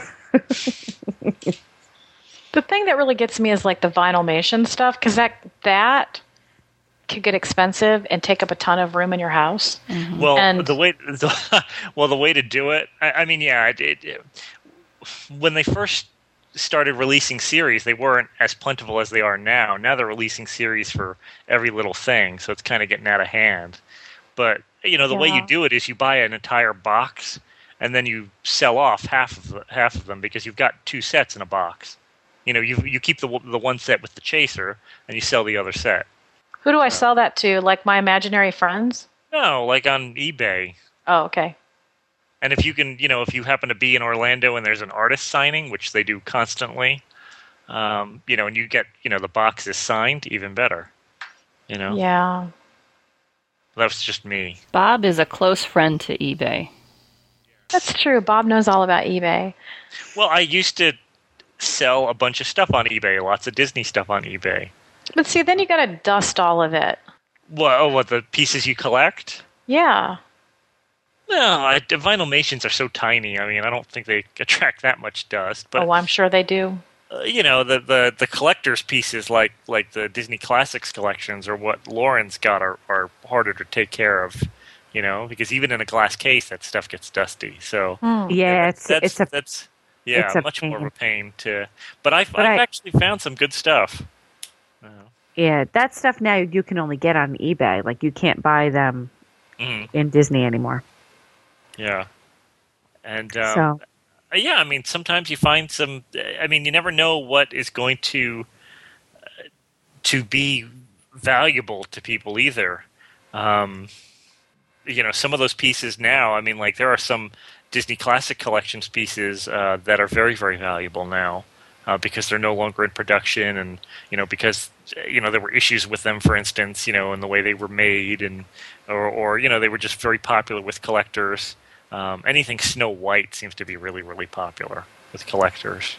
The thing that really gets me is like the Vinylmation stuff, because that could get expensive and take up a ton of room in your house. Mm-hmm. Well, the way to do it, I mean, yeah, when they first started releasing series, they weren't as plentiful as they are now. Now they're releasing series for every little thing, so it's kind of getting out of hand. But the way you do it is you buy an entire box, and then you sell off half of them because you've got 2 sets in a box. You keep the one set with the chaser, and you sell the other set. Who do I sell that to? Like my imaginary friends? No, like on eBay. Oh, okay. And if you can, if you happen to be in Orlando and there's an artist signing, which they do constantly, and you get, the box is signed, even better. Yeah. That's just me. Bob is a close friend to eBay. That's true. Bob knows all about eBay. Well, I used to sell a bunch of stuff on eBay, lots of Disney stuff on eBay. But see, then you got to dust all of it. What, the pieces you collect? Yeah. No, Vinylmations are so tiny. I mean, I don't think they attract that much dust. But I'm sure they do. The collector's pieces like the Disney Classics collections or what Lauren's got are harder to take care of. Because even in a glass case, that stuff gets dusty. So that's much more of a pain to. But I've actually found some good stuff. Yeah, that stuff now you can only get on eBay. Like you can't buy them in Disney anymore. Yeah, and yeah, I mean, sometimes you find some. I mean, you never know what is going to be valuable to people either. Some of those pieces now. I mean, like there are some Disney Classic Collections pieces that are very, very valuable now because they're no longer in production, and because there were issues with them, for instance, in the way they were made, and or they were just very popular with collectors. Anything Snow White seems to be really, really popular with collectors.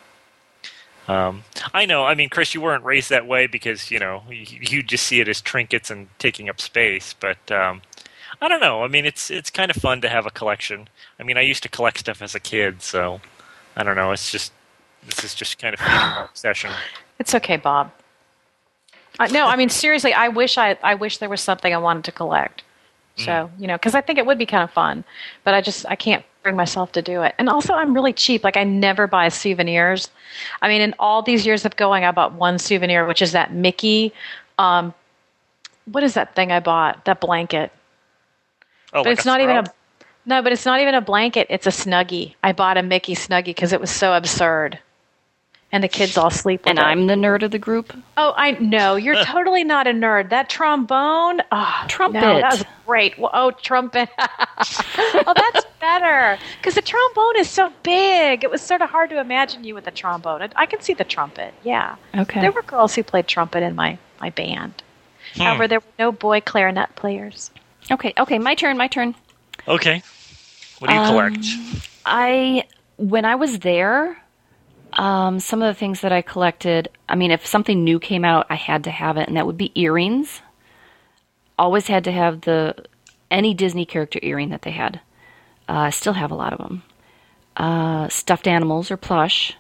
I know. I mean, Chris, you weren't raised that way because you just see it as trinkets and taking up space. But I don't know. I mean, it's kind of fun to have a collection. I mean, I used to collect stuff as a kid, so I don't know. This is just kind of an obsession. It's okay, Bob. No, I mean seriously. I wish there was something I wanted to collect. So, because I think it would be kind of fun, but I can't bring myself to do it. And also, I'm really cheap. Like, I never buy souvenirs. I mean, in all these years of going, I bought one souvenir, which is that Mickey. What is that thing I bought? That blanket. Oh, but like it's not but it's not even a blanket. It's a Snuggie. I bought a Mickey Snuggie because it was so absurd. And the kids all sleep with it. And I'm the nerd of the group? Oh, I know. You're totally not a nerd. That trombone? Oh, trumpet. No, that was great. Well, oh, trumpet. Oh, that's better. Because the trombone is so big. It was sort of hard to imagine you with a trombone. I can see the trumpet, yeah. Okay. There were girls who played trumpet in my band. However, there were no boy clarinet players. Okay, my turn. Okay. What do you collect? When I was there... Some of the things that I collected, I mean, if something new came out, I had to have it, and that would be earrings. Always had to have any Disney character earring that they had. I still have a lot of them. Stuffed animals or plush.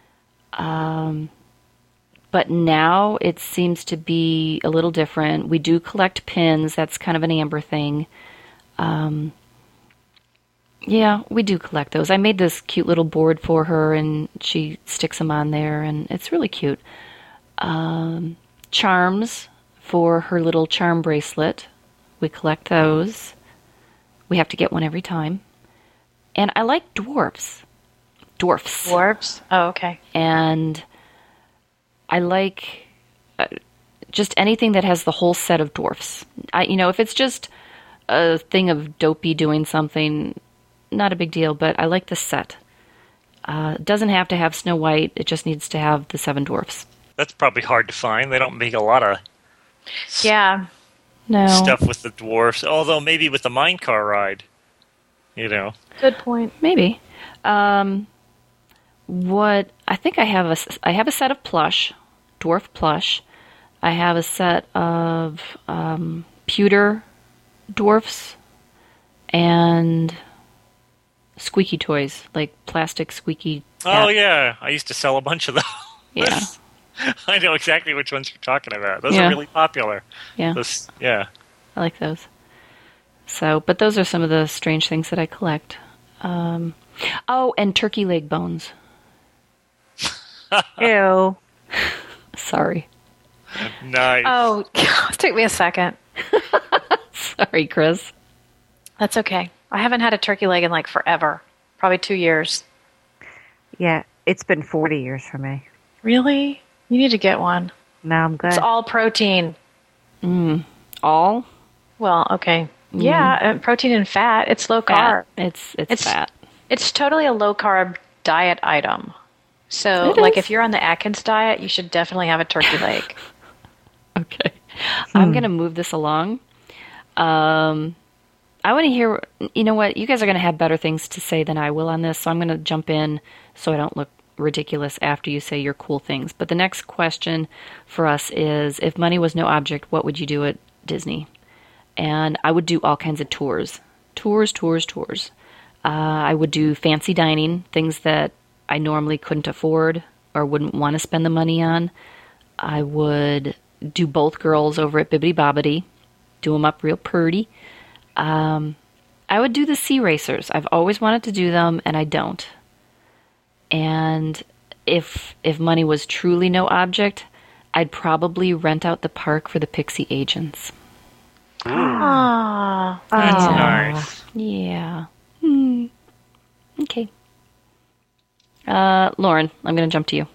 But now it seems to be a little different. We do collect pins. That's kind of an Amber thing. Yeah, we do collect those. I made this cute little board for her, and she sticks them on there, and it's really cute. Charms for her little charm bracelet. We collect those. We have to get one every time. And I like dwarfs. Dwarfs? Oh, okay. And I like just anything that has the whole set of dwarfs. If it's just a thing of Dopey doing something, not a big deal, but I like the set. It doesn't have to have Snow White. It just needs to have the 7 dwarfs. That's probably hard to find. They don't make a lot of stuff with the dwarfs, although maybe with the Minecart ride, Good point. Maybe. What I think I have a set of plush, dwarf plush. I have a set of pewter dwarfs and squeaky toys, like plastic squeaky. Oh yeah, I used to sell a bunch of those. Yeah. I know exactly which ones you're talking about. Those are really popular. Yeah. I like those. So, but those are some of the strange things that I collect. And turkey leg bones. Ew. Sorry. Nice. Oh, take me a second. Sorry, Chris. That's okay. I haven't had a turkey leg in like forever. Probably 2 years. Yeah, it's been 40 years for me. Really? You need to get one. No, I'm good. It's all protein. All? Well, okay. Yeah, protein and fat. It's low carb. It's fat. It's totally a low carb diet item. So, if you're on the Atkins diet, you should definitely have a turkey leg. Okay. I'm going to move this along. I want to hear, you know what, you guys are going to have better things to say than I will on this, so I'm going to jump in so I don't look ridiculous after you say your cool things. But the next question for us is, if money was no object, what would you do at Disney? And I would do all kinds of tours. Tours. I would do fancy dining, things that I normally couldn't afford or wouldn't want to spend the money on. I would do both girls over at Bibbidi Bobbidi, do them up real purty. I would do the sea racers. I've always wanted to do them, and I don't. And if money was truly no object, I'd probably rent out the park for the Pixie Agents. Ah, that's nice. Yeah. Okay. Lauren, I'm going to jump to you.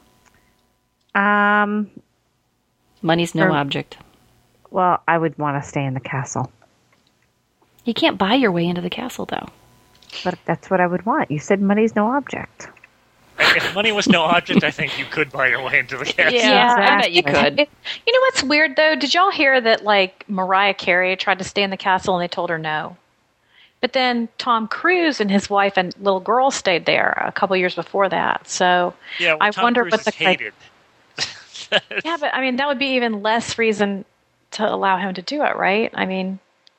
Money's no object. Well, I would want to stay in the castle. You can't buy your way into the castle, though. But that's what I would want. You said money's no object. If money was no object, I think you could buy your way into the castle. Yeah, I bet you could. You know what's weird, though? Did y'all hear that, Mariah Carey tried to stay in the castle and they told her no? But then Tom Cruise and his wife and little girl stayed there a couple years before that. So I wonder what the hated. Yeah, but I mean that would be even less reason to allow him to do it, right? I mean,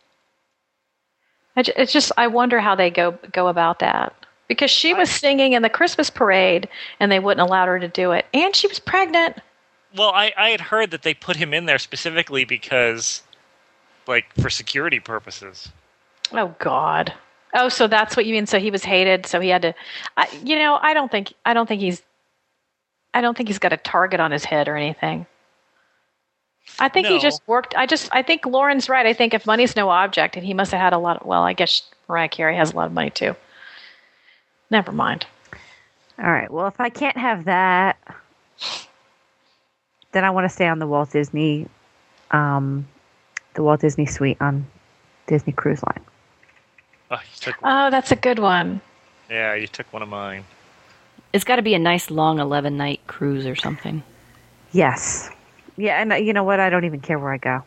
it's just I wonder how they go about that, because she was singing in the Christmas parade and they wouldn't allow her to do it, and she was pregnant. Well, I had heard that they put him in there specifically because, for security purposes. Oh God! Oh, so that's what you mean? So he was hated, so he had to. I don't think he's got a target on his head or anything. I think he just worked. I think Lauren's right. I think if money's no object, and he must have had a lot of. Well, I guess Mariah Carey has a lot of money too. Never mind. All right. Well, if I can't have that, then I want to stay on the Walt Disney Suite on Disney Cruise Line. Oh, that's a good one. Yeah, you took one of mine. It's got to be a nice long 11-night cruise or something. Yes. Yeah, and you know what? I don't even care where I go.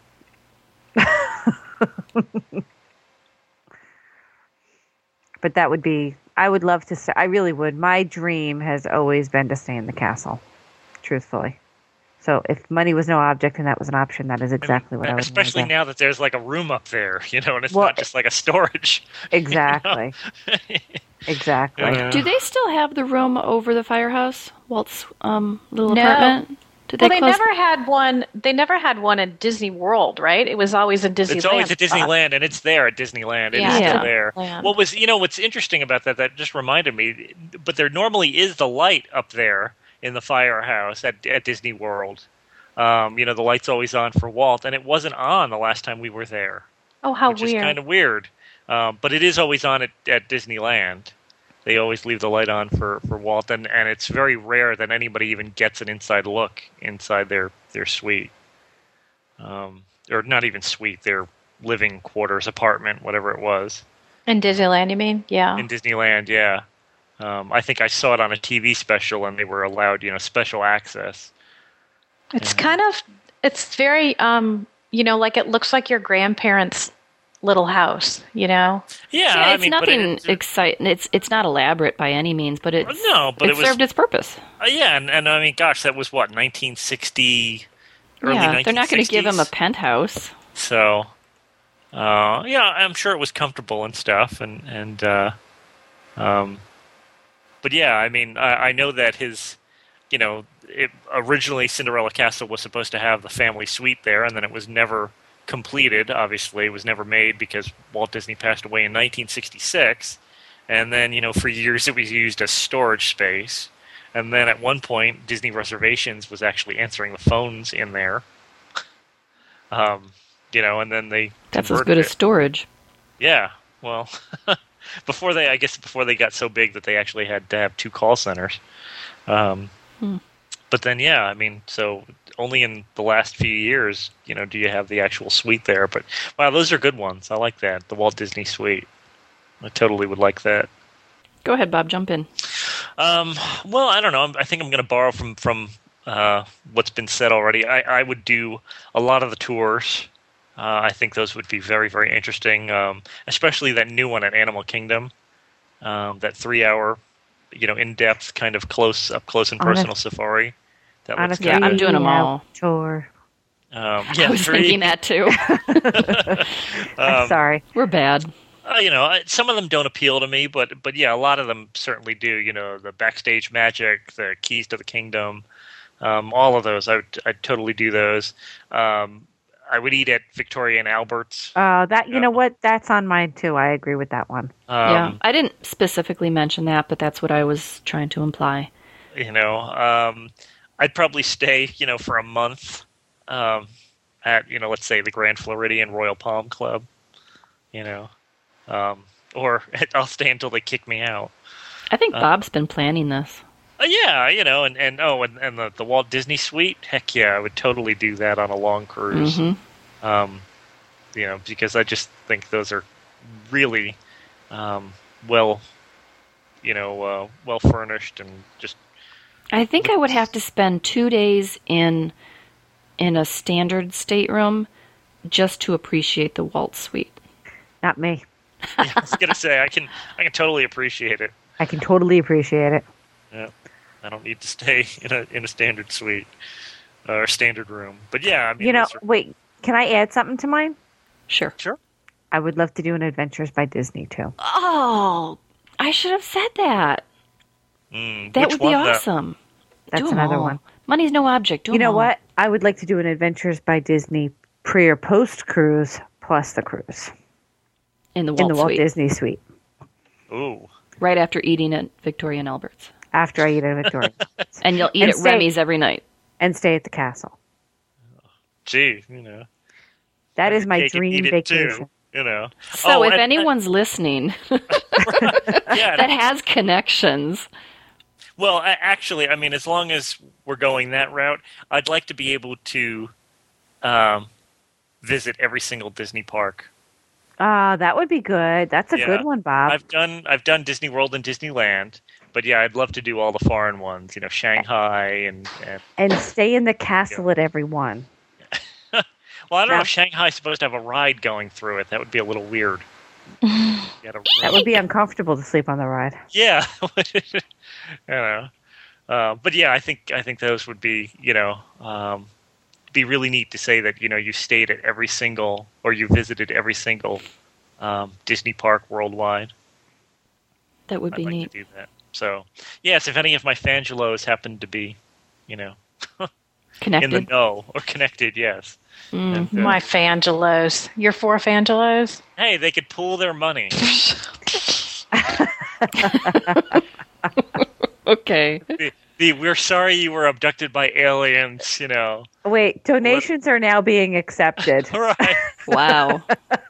But that would be, I would love to say, I really would. My dream has always been to stay in the castle, truthfully. So if money was no object and that was an option, that is exactly what I would especially want to now that there's like a room up there, and it's not just like a storage. Exactly. Exactly. Yeah. Do they still have the room over the firehouse, Walt's little apartment? Did Well, they close? never had one. They never had one in Disney World, right? It was always in Disneyland. It's always at Disneyland, and it's there at Disneyland. It is still there. What's interesting about that just reminded me, but there normally is the light up there in the firehouse at Disney World. The light's always on for Walt, and it wasn't on the last time we were there. Oh, how which weird. is kind of weird. But it is always on at Disneyland. They always leave the light on for Walt, and it's very rare that anybody even gets an inside look inside their suite. Or not even suite, their living quarters, apartment, whatever it was. In Disneyland, you mean? Yeah. In Disneyland, yeah. I think I saw it on a TV special, and they were allowed, special access. It's it's very, like it looks like your grandparents' little house, Yeah, it's nothing exciting. It's not elaborate by any means, but it served its purpose. And I mean, gosh, that was what, 1960, early 1960s? They're not going to give him a penthouse. So, I'm sure it was comfortable and stuff, but yeah, I mean, I know that his, originally Cinderella Castle was supposed to have the family suite there, and then it was never completed. Obviously, it was never made because Walt Disney passed away in 1966, and then, for years it was used as storage space, and then at one point, Disney Reservations was actually answering the phones in there, and then they That's as good as storage. Yeah, well... Before they got so big that they actually had to have 2 call centers. But then, I mean, so only in the last few years, do you have the actual suite there. But, wow, those are good ones. I like that, the Walt Disney suite. I totally would like that. Go ahead, Bob, jump in. Well, I don't know. I think I'm going to borrow from what's been said already. I would do a lot of the tours. I think those would be very, very interesting, especially that new one at Animal Kingdom, that 3-hour, in-depth kind of close and personal safari. Honestly, I'm doing them all. Tour. I was thinking that too. I'm sorry, we're bad. Some of them don't appeal to me, but yeah, a lot of them certainly do. The backstage magic, the keys to the kingdom, all of those. I'd totally do those. I would eat at Victoria and Albert's. You know what? That's on mine too. I agree with that one. I didn't specifically mention that, but that's what I was trying to imply. I'd probably stay, for a month at, let's say the Grand Floridian Royal Palm Club, or I'll stay until they kick me out. I think Bob's been planning this. Yeah, and the Walt Disney Suite, heck yeah, I would totally do that on a long cruise. Mm-hmm. Because I just think those are really well furnished and just. I think I would have to spend 2 days in a standard stateroom just to appreciate the Walt Suite. Not me. Yeah, I was gonna say I can totally appreciate it. I can totally appreciate it. Yeah. I don't need to stay in a standard suite or standard room. But yeah, I mean, wait, can I add something to mine? Sure. I would love to do an Adventures by Disney too. Oh, I should have said that. That would be awesome. That's another one. Money's no object. You know what? I would like to do an Adventures by Disney pre or post cruise plus the cruise in the Walt Disney Suite. Ooh! Right after eating at Victoria and Albert's. After I eat at Victoria. And you'll eat at Remy's every night. And stay at the castle. Gee, That is my dream vacation. Too, So if anyone's listening that has connections. Well, actually, I mean, as long as we're going that route, I'd like to be able to visit every single Disney park. That would be good. That's a good one, Bob. I've done Disney World and Disneyland. But yeah, I'd love to do all the foreign ones, Shanghai and stay in the castle at every one. Well, I don't know if Shanghai's supposed to have a ride going through it. That would be a little weird. get a room. That would be uncomfortable to sleep on the ride. Yeah. But yeah, I think those would be, be really neat to say that, you stayed at every single, or you visited every single Disney park worldwide. That would be I'd like neat. to do that. So, yes, if any of my Fangelos happen to be, Connected. in the know or connected, yes. And, My Fangelos. Your 4 Fangelos? hey, they could pool their money. Okay. We're sorry you were abducted by aliens, Wait, donations are now being accepted. Right. Wow.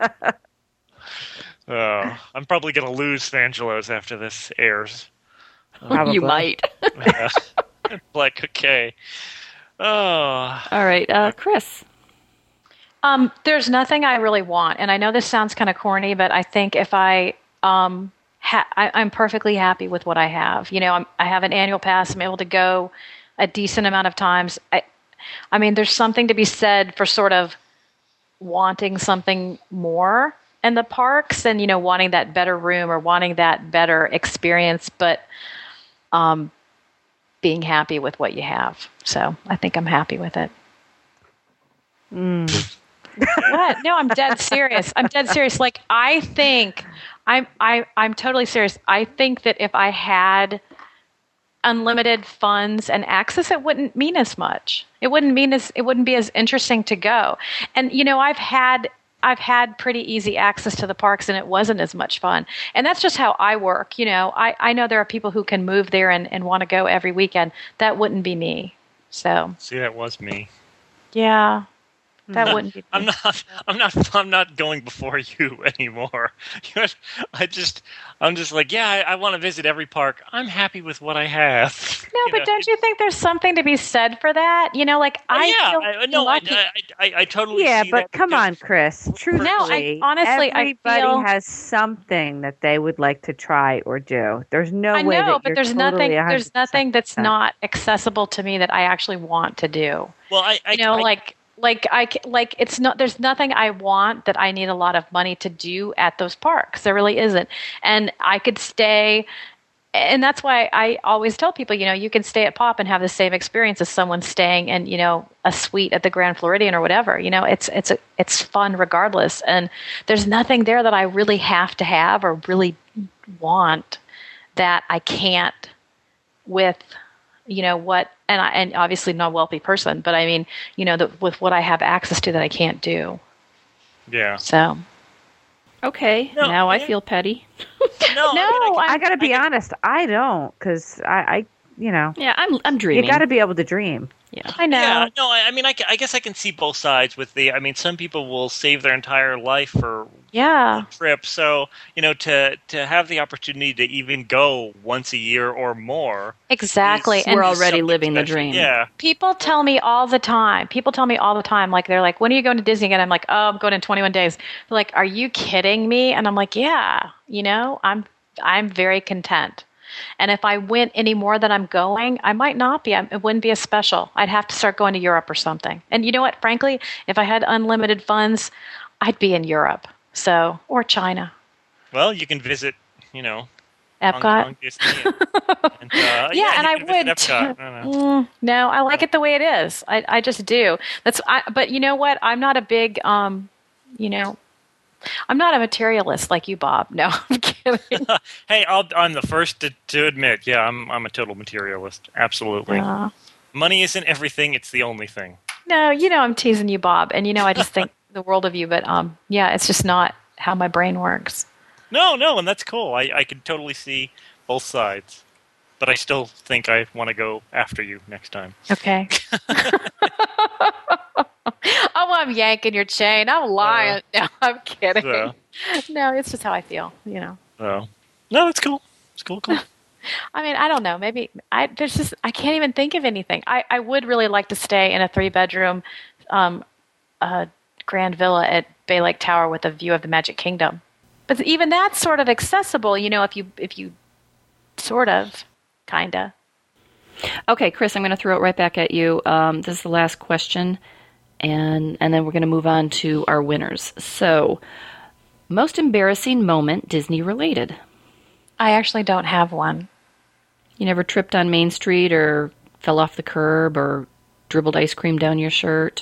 I'm probably going to lose Fangelos after this airs. Probably. You might. Yeah. Like, okay. Oh. All right, Chris. There's nothing I really want, and I know this sounds kind of corny, but I think if I'm perfectly happy with what I have. I have an annual pass. I'm able to go a decent amount of times. I mean, there's something to be said for sort of wanting something more in the parks and, wanting that better room or wanting that better experience, but being happy with what you have. So I think I'm happy with it. What? No, I'm dead serious. Like, I think I'm totally serious. I think that if I had unlimited funds and access, it wouldn't mean as much. It wouldn't be as interesting to go. And I've had pretty easy access to the parks, and it wasn't as much fun. And that's just how I work. I know there are people who can move there and want to go every weekend. That wouldn't be me. So See, that was me. yeah. That wouldn't be. I'm not going before you anymore. I'm just like, yeah, I want to visit every park. I'm happy with what I have. No, but don't you think there's something to be said for that? I feel lucky. I totally. Yeah, see but that come because- on, Chris. Truthfully, honestly, everybody I feel has something that they would like to try or do. There's no I way know, that but you're there's totally nothing that's 100%. not accessible to me that I actually want to do. Well, It's not. There's nothing I want that I need a lot of money to do at those parks. There really isn't, and I could stay. And that's why I always tell people, you can stay at Pop and have the same experience as someone staying in, a suite at the Grand Floridian or whatever. It's fun regardless. And there's nothing there that I really have to have or really want that I can't with, and obviously not a wealthy person, but I mean, with what I have access to that I can't do. Yeah. So. Okay, now I feel petty. No, I got to be honest. I don't, because I Yeah, I'm dreaming. you got to be able to dream. Yeah. I know. Yeah, no, I mean, I guess I can see both sides with some people will save their entire life for Yeah. a trip. So, to have the opportunity to even go once a year or more. Exactly. We're And already something living the special. dream. Yeah. people tell me all the time, like, they're like, when are you going to Disney again? I'm like, oh, I'm going in 21 days. They're like, are you kidding me? And I'm like, yeah, I'm very content. And if I went any more than I'm going, I might not be. It wouldn't be as special. I'd have to start going to Europe or something. And you know what? Frankly, if I had unlimited funds, I'd be in Europe. So, or China. Well, you can visit, Hong Epcot. Kong, Disney. And, Yeah, and you I can visit would. Epcot. I don't know. No, I like it the way it is. I just do. But you know what? I'm not a big, I'm not a materialist like you, Bob. No, I'm kidding. Hey, I'm the first to admit, yeah, I'm a total materialist. Absolutely. Money isn't everything; it's the only thing. No, I'm teasing you, Bob, and I just think the world of you. But yeah, it's just not how my brain works. No, and that's cool. I can totally see both sides, but I still think I want to go after you next time. Okay. Oh, I'm yanking your chain. I'm lying. No, I'm kidding. No, it's just how I feel. No, it's cool. It's cool. I mean, I don't know. Maybe I can't even think of anything. I would really like to stay in a 3-bedroom grand villa at Bay Lake Tower with a view of the Magic Kingdom. But even that's sort of accessible, if you sort of, kinda. Okay, Chris, I'm going to throw it right back at you. This is the last question, and then we're going to move on to our winners. So, Most embarrassing moment Disney related. I actually don't have one. You never tripped on Main Street or fell off the curb or dribbled ice cream down your shirt?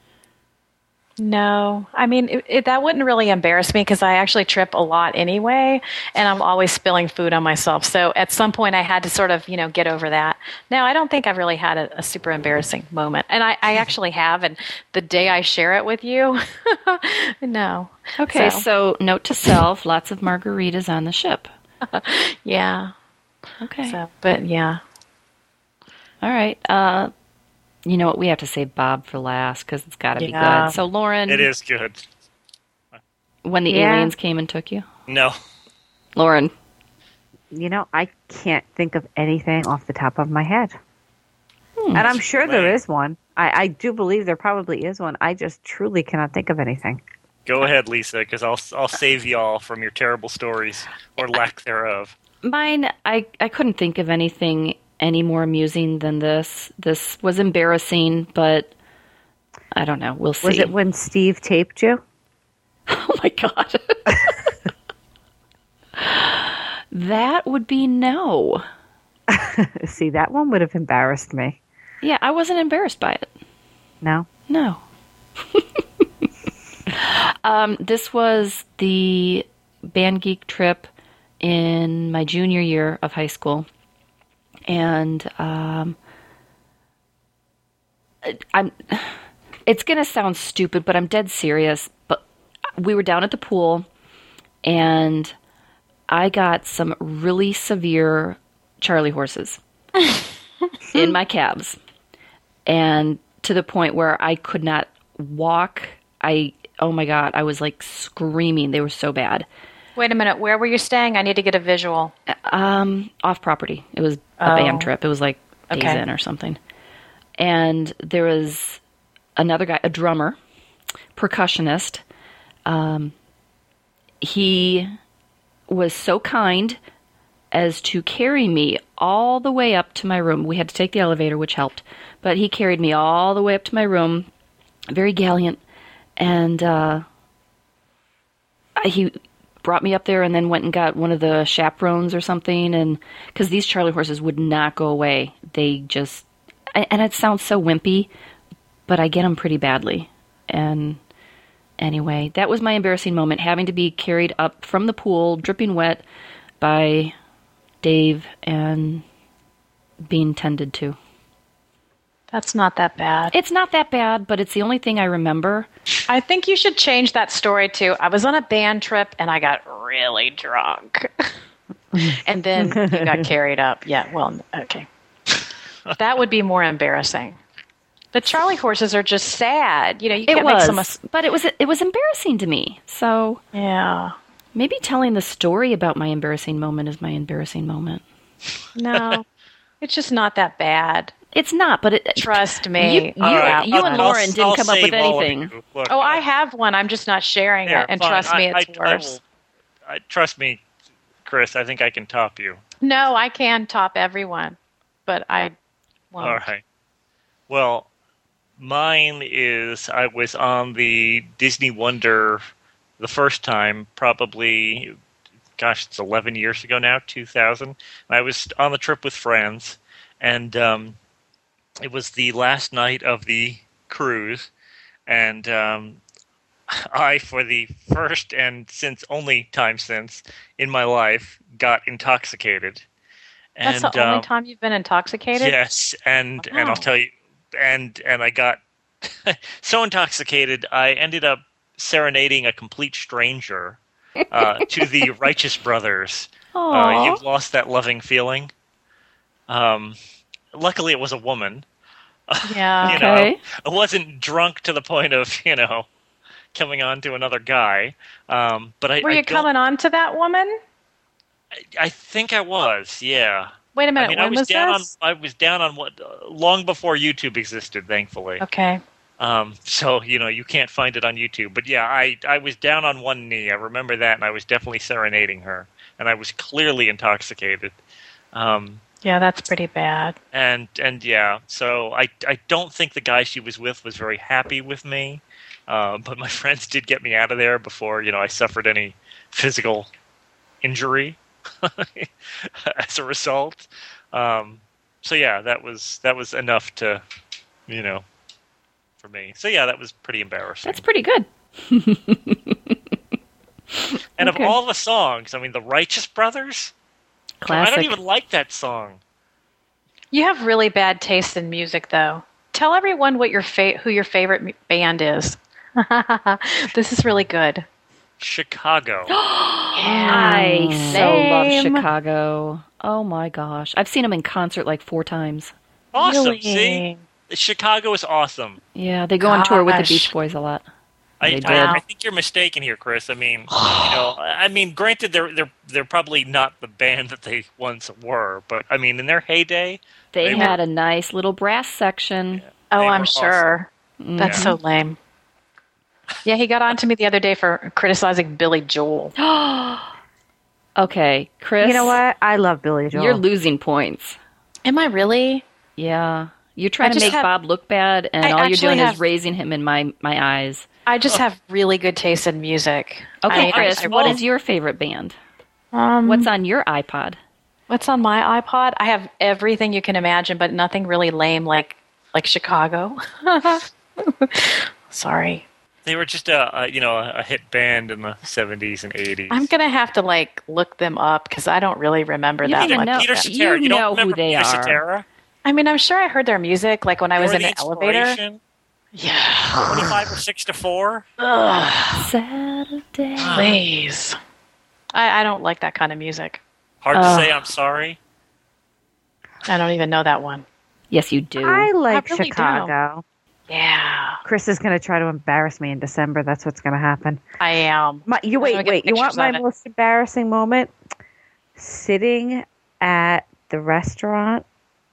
No. I mean, that wouldn't really embarrass me because I actually trip a lot anyway, and I'm always spilling food on myself. So at some point I had to sort of, get over that. No, I don't think I've really had a super embarrassing moment. And I actually have, and the day I share it with you, no. Okay, so note to self, lots of margaritas on the ship. Yeah. Okay. But yeah. All right. You know what? We have to save Bob for last because it's got to be good. So, Lauren. It is good. When the aliens came and took you? No. Lauren. I can't think of anything off the top of my head. And I'm sure there is one. I do believe there probably is one. I just truly cannot think of anything. Go ahead, Lisa, because I'll save y'all from your terrible stories or lack thereof. Mine, I couldn't think of anything any more amusing than this. This was embarrassing, but I don't know. We'll see. Was it when Steve taped you? Oh, my God. That would be no. See, that one would have embarrassed me. Yeah, I wasn't embarrassed by it. No? No. This was the Band Geek trip in my junior year of high school. And it's going to sound stupid, but I'm dead serious. But we were down at the pool, and I got some really severe Charlie horses in my calves. And to the point where I could not walk. Oh my God, I was like screaming. They were so bad. Wait a minute. Where were you staying? I need to get a visual. Off property. It was a band trip. It was like Days Inn or something. And there was another guy, a drummer, percussionist. He was so kind as to carry me all the way up to my room. We had to take the elevator, which helped. But he carried me all the way up to my room. Very gallant. And he brought me up there and then went and got one of the chaperones or something, and because these Charlie horses would not go away. They just, and it sounds so wimpy, but I get them pretty badly. And anyway, that was my embarrassing moment, having to be carried up from the pool, dripping wet, by Dave and being tended to. That's not that bad. It's not that bad, but it's the only thing I remember. I think you should change that story to, I was on a band trip and I got really drunk. And then you got carried up. Yeah, well, okay. That would be more embarrassing. The Charlie horses are just sad. You can't make some... But it was embarrassing to me. So yeah, maybe telling the story about my embarrassing moment is my embarrassing moment. No, it's just not that bad. It's not, but trust me. You and Lauren didn't come up with anything. Look, I have one. I'm just not sharing it. And fine. Trust me, it's worse. Trust me, Chris. I think I can top you. No, I can top everyone, but I won't. All right. Well, mine is I was on the Disney Wonder the first time, probably, gosh, it's 11 years ago now, 2000. I was on the trip with friends, and it was the last night of the cruise, and I, for the first and only time since in my life, got intoxicated. That's the only time you've been intoxicated? Yes, and I'll tell you, and I got so intoxicated, I ended up serenading a complete stranger to the Righteous Brothers. You've lost that loving feeling. Luckily, it was a woman. Yeah. Okay. I wasn't drunk to the point of, coming on to another guy. But were you coming on to that woman? I think I was, yeah. Wait a minute, when was this? I was down on long before YouTube existed, thankfully. Okay. So, you can't find it on YouTube. But yeah, I was down on one knee. I remember that, and I was definitely serenading her. And I was clearly intoxicated. Yeah, that's pretty bad. And yeah, so I don't think the guy she was with was very happy with me. But my friends did get me out of there before, I suffered any physical injury as a result. So yeah, that was enough to, for me. So yeah, that was pretty embarrassing. That's pretty good. And of all the songs, the Righteous Brothers? Classic. I don't even like that song. You have really bad taste in music, though. Tell everyone what who your favorite band is. This is really good. Chicago. I so love Chicago. Oh my gosh. I've seen them in concert like 4 times. Awesome. Really? See? Chicago is awesome. Yeah, they go on tour with the Beach Boys a lot. I think you're mistaken here, Chris. Granted, they're probably not the band that they once were, but in their heyday, they had a nice little brass section. Yeah, I'm sure. Awesome. That's so lame. Yeah, he got on to me the other day for criticizing Billy Joel. Okay, Chris. You know what? I love Billy Joel. You're losing points. Am I really? Yeah. You're trying to make Bob look bad, and all you're doing is raising him in my eyes. I just have really good taste in music. Okay, Chris, what is your favorite band? What's on your iPod? What's on my iPod? I have everything you can imagine, but nothing really lame like Chicago. Sorry. They were just a hit band in the 70s and 80s. I'm gonna have to look them up because I don't really remember that much. Peter Cetera. You don't remember who they Peter are. Cetera? I'm sure I heard their music when I was in the elevator. Yeah. 25 or 6 to 4. Saturday. Please. I don't like that kind of music. Hard to say I'm sorry. I don't even know that one. Yes, you do. I like really Chicago. Yeah. Chris is going to try to embarrass me in December. That's what's going to happen. I am. Wait. You want my most embarrassing moment? Sitting at the restaurant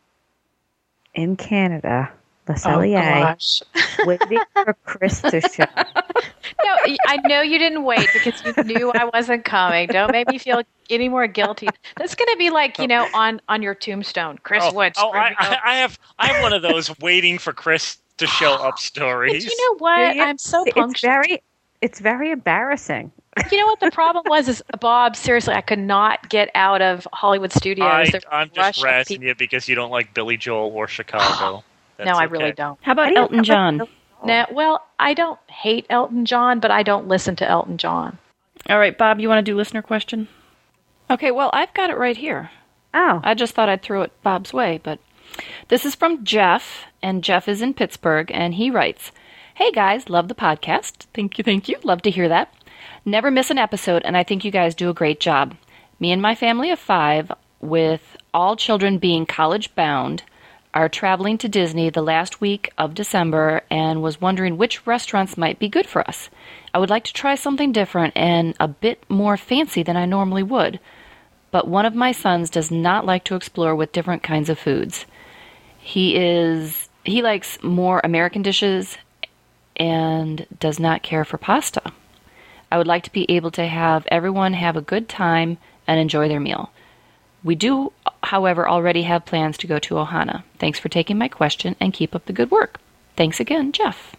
in Canada, Le Cellier, waiting for Chris to show. No, I know you didn't wait because you knew I wasn't coming. Don't make me feel any more guilty. That's going to be on your tombstone, Chris Woods. I have one of those waiting for Chris to show up stories. But you know what? I'm so punctual. It's very embarrassing. You know what the problem was? Is Bob? Seriously, I could not get out of Hollywood Studios. I'm just razzing you because you don't like Billy Joel or Chicago. No, I really don't. How about Elton John? No, well, I don't hate Elton John, but I don't listen to Elton John. All right, Bob, you want to do listener question? Okay, well, I've got it right here. Oh. I just thought I'd throw it Bob's way, but this is from Jeff, and Jeff is in Pittsburgh, and he writes, "Hey, guys, love the podcast. Thank you. Love to hear that. Never miss an episode, and I think you guys do a great job. Me and my family of 5, with all children being college-bound, are traveling to Disney the last week of December and was wondering which restaurants might be good for us. I would like to try something different and a bit more fancy than I normally would, but one of my sons does not like to explore with different kinds of foods. He likes more American dishes and does not care for pasta. I would like to be able to have everyone have a good time and enjoy their meal. We do, however, already have plans to go to Ohana. Thanks for taking my question and keep up the good work. Thanks again, Jeff."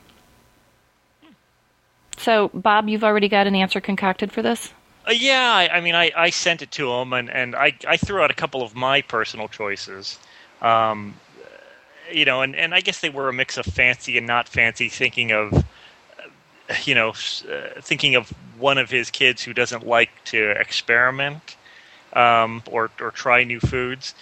So, Bob, you've already got an answer concocted for this? Yeah, I sent it to him, and I threw out a couple of my personal choices. And I guess they were a mix of fancy and not fancy, thinking of one of his kids who doesn't like to experiment. Or try new foods.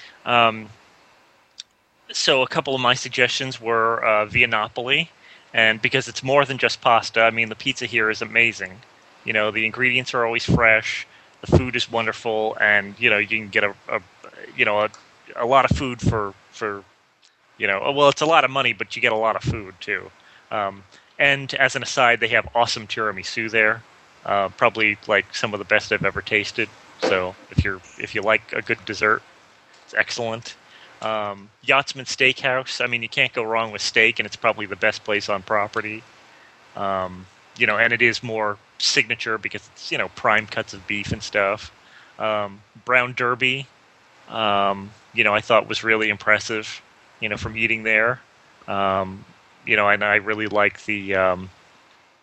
So a couple of my suggestions were Via Napoli, and because it's more than just pasta, the pizza here is amazing. The ingredients are always fresh, the food is wonderful, and you can get a lot of food for it's a lot of money, but you get a lot of food too. And as an aside, they have awesome tiramisu there, probably like some of the best I've ever tasted. So if you like a good dessert, it's excellent. Yachtsman Steakhouse. You can't go wrong with steak, and it's probably the best place on property. And it is more signature because it's prime cuts of beef and stuff. Brown Derby, I thought was really impressive. From eating there. And I really like the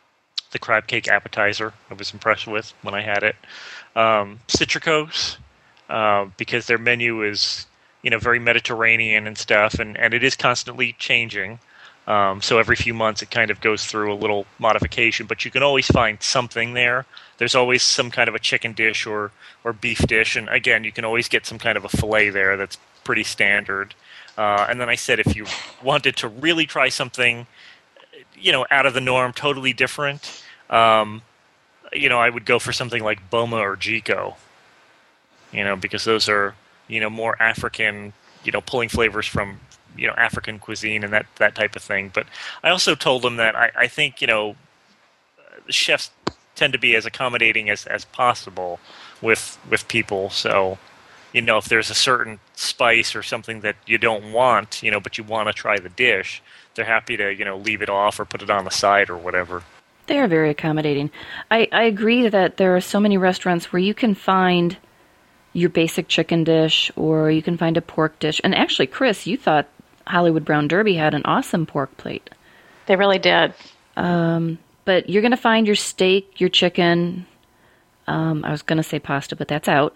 the crab cake appetizer. I was impressed with when I had it. Citricos, because their menu is very Mediterranean and stuff, and it is constantly changing. So every few months it kind of goes through a little modification, but you can always find something there. There's always some kind of a chicken dish or beef dish, and again, you can always get some kind of a filet there that's pretty standard. And then I said if you wanted to really try something, out of the norm, totally different, I would go for something like Boma or Jiko, because those are, more African, pulling flavors from, African cuisine and that type of thing. But I also told them that I think, chefs tend to be as accommodating as possible with people. So, if there's a certain spice or something that you don't want, but you want to try the dish, they're happy to, leave it off or put it on the side or whatever. They are very accommodating. I agree that there are so many restaurants where you can find your basic chicken dish or you can find a pork dish. And actually, Chris, you thought Hollywood Brown Derby had an awesome pork plate. They really did. But you're going to find your steak, your chicken. I was going to say pasta, but that's out.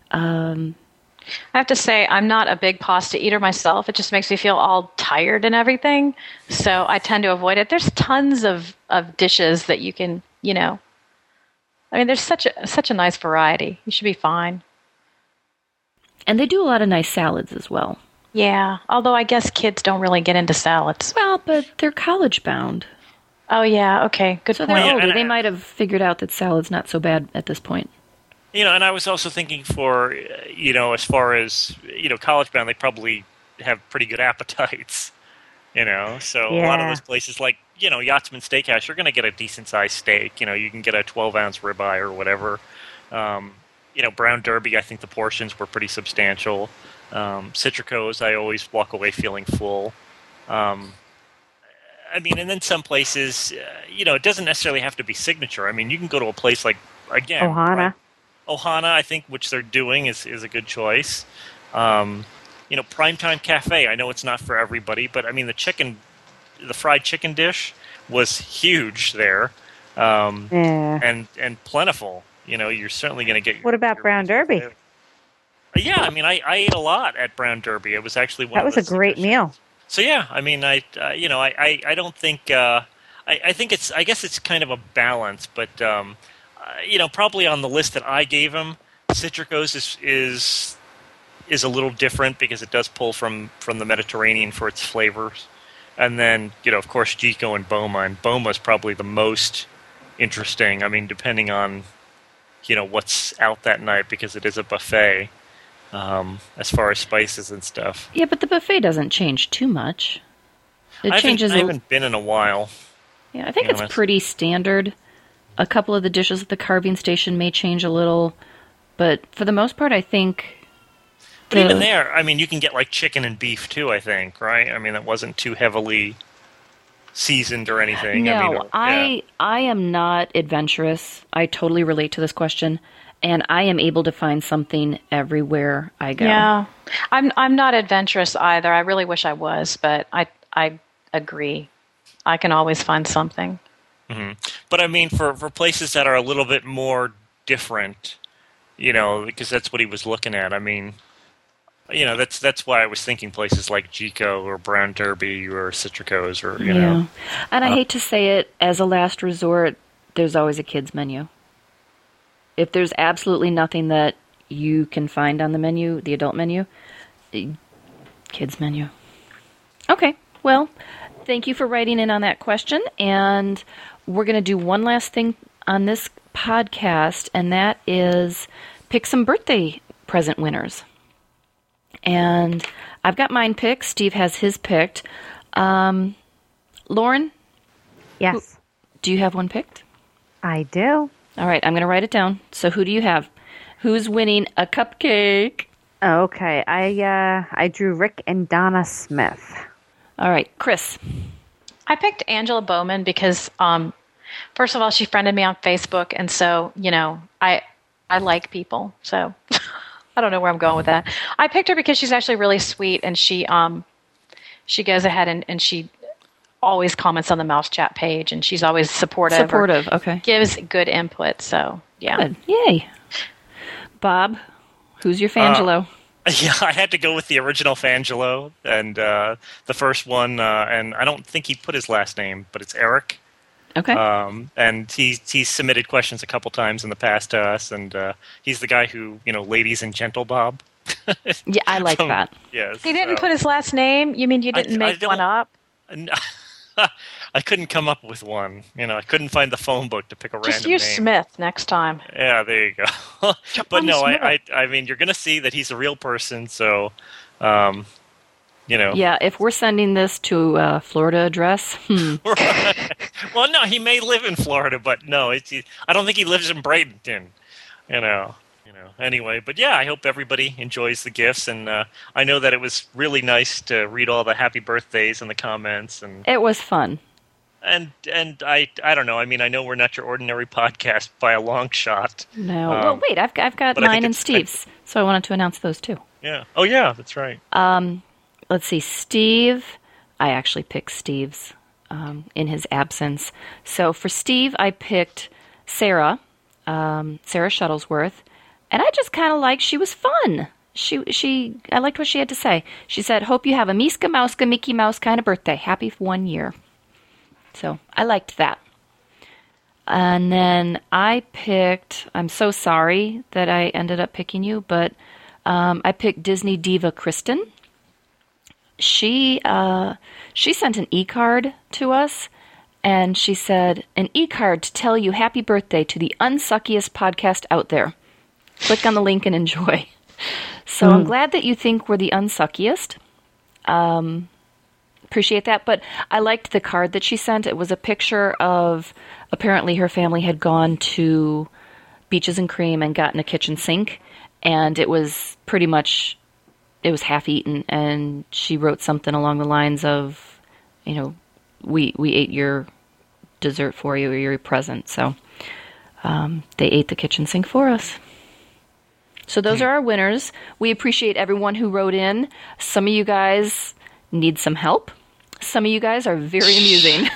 I have to say, I'm not a big pasta eater myself. It just makes me feel all tired and everything. So I tend to avoid it. There's tons of dishes that you can, there's such a nice variety. You should be fine. And they do a lot of nice salads as well. Yeah, although I guess kids don't really get into salads. Well, but they're college bound. Oh, yeah, okay, good so point. So they're older. They might have figured out that salad's not so bad at this point. And I was also thinking for, as far as, college bound, they probably have pretty good appetites, So a lot of those places like, Yachtsman Steakhouse, you're going to get a decent-sized steak. You can get a 12-ounce ribeye or whatever. Brown Derby, I think the portions were pretty substantial. Citricos, I always walk away feeling full. And then some places, it doesn't necessarily have to be signature. You can go to a place like, again, Ohana. Right? Ohana, I think, which they're doing, is a good choice. Primetime Cafe, I know it's not for everybody, but the fried chicken dish was huge there, and plentiful. You're certainly going to get. What about Brown Derby? Yeah, I ate a lot at Brown Derby. It was actually one. That was a great meal. So yeah, I don't think. I think it's. I guess it's kind of a balance, but. Probably on the list that I gave him, Citricos is a little different because it does pull from the Mediterranean for its flavors. And then, of course, Jiko and Boma is probably the most interesting. Depending on, what's out that night because it is a buffet as far as spices and stuff. Yeah, but the buffet doesn't change too much. I haven't been in a while. Yeah, I think it's pretty standard. A couple of the dishes at the carving station may change a little, but for the most part, I think... But even there, you can get like chicken and beef too, I think, right? That wasn't too heavily seasoned or anything. No, I am not adventurous. I totally relate to this question, and I am able to find something everywhere I go. Yeah, I'm not adventurous either. I really wish I was, but I agree. I can always find something. Mm-hmm. But for places that are a little bit more different, because that's what he was looking at. That's why I was thinking places like Jiko or Brown Derby or Citricos or know. And I hate to say it, as a last resort, there's always a kids menu. If there's absolutely nothing that you can find on the menu, the adult menu, kids menu. Okay, well, thank you for writing in on that question, and we're going to do one last thing on this podcast, and that is pick some birthday present winners. And I've got mine picked. Steve has his picked. Lauren? Yes. Do you have one picked? I do. All right, I'm going to write it down. So who do you have? Who's winning a cupcake? Okay, I drew Rick and Donna Smith. All right, Chris. I picked Angela Bowman because, first of all, she friended me on Facebook, and so, I like people, so I don't know where I'm going with that. I picked her because she's actually really sweet, and she goes ahead and she always comments on the Mouse Chat page, and she's always supportive. Okay. Gives good input. So yeah. Good. Yay. Bob, who's your Fangelo? Yeah, I had to go with the original Fangelo, and the first one, and I don't think he put his last name, but it's Eric. Okay. And he's submitted questions a couple times in the past to us, and he's the guy who, ladies and gentle Bob. Yeah, I like that. Yes. He didn't put his last name? You mean you didn't make one up? I couldn't come up with one. I couldn't find the phone book to pick a random name. Just use Smith next time. Yeah, there you go. But no, I mean, you're going to see that he's a real person, so, Yeah, if we're sending this to a Florida address, Well, no, he may live in Florida, but no, I don't think he lives in Bradenton, Anyway, but yeah, I hope everybody enjoys the gifts, and I know that it was really nice to read all the happy birthdays in the comments, and it was fun. And I don't know. I mean, I know we're not your ordinary podcast by a long shot. No. Well, wait, I've got mine and Steve's, so I wanted to announce those too. Yeah. Oh, yeah, that's right. Let's see, Steve. I actually picked Steve's in his absence. So for Steve, I picked Sarah Shuttlesworth. And I just kind of she was fun. I liked what she had to say. She said, "Hope you have a Miska Mauska Mickey Mouse kind of birthday. Happy 1 year." So I liked that. And then I picked, I'm so sorry that I ended up picking you, but I picked Disney diva Kristen. She sent an e-card to us, and she said, "An e-card to tell you happy birthday to the unsuckiest podcast out there. Click on the link and enjoy." So I'm glad that you think we're the unsuckiest. Appreciate that. But I liked the card that she sent. It was a picture of, apparently her family had gone to Beaches and Cream and gotten a kitchen sink. And it was pretty much, it was half eaten. And she wrote something along the lines of, we ate your dessert for you, or your present. So they ate the kitchen sink for us. So those are our winners. We appreciate everyone who wrote in. Some of you guys need some help. Some of you guys are very amusing.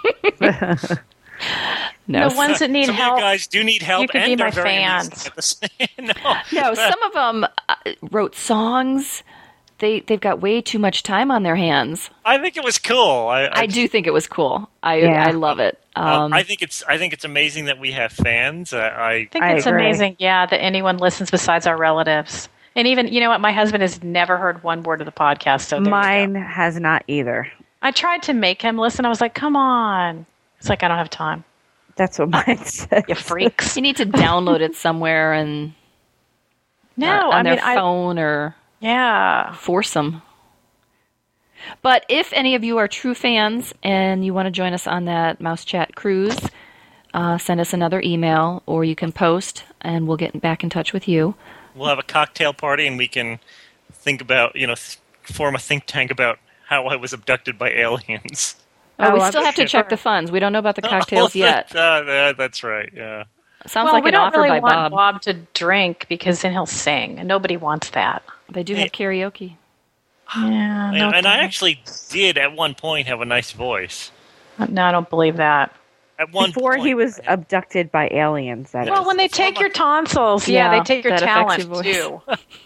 No, the ones that need some help. Some of you guys do need help. You could and be my are very fans. No, some of them wrote songs. They've got way too much time on their hands. I think it was cool. I do think it was cool. I love it. I think it's amazing that we have fans. I think it's amazing, that anyone listens besides our relatives. And even, you know what, my husband has never heard one word of the podcast. So mine has not either. I tried to make him listen. I was like, come on. It's like, I don't have time. That's what mine says. You freaks. You need to download it somewhere and on their phone or force them. But if any of you are true fans and you want to join us on that Mouse Chat cruise, send us another email, or you can post and we'll get back in touch with you. We'll have a cocktail party and we can think about, form a think tank about how I was abducted by aliens. We still have to check the funds. We don't know about the cocktails yet. That's right, yeah. Sounds like an offer by Bob. We don't really want Bob to drink because then he'll sing, and nobody wants that. They do have karaoke. Yeah, and I actually did at one point have a nice voice. No, I don't believe that. At one Before point, he was abducted by aliens. Well, when they take your tonsils, they take your talent too.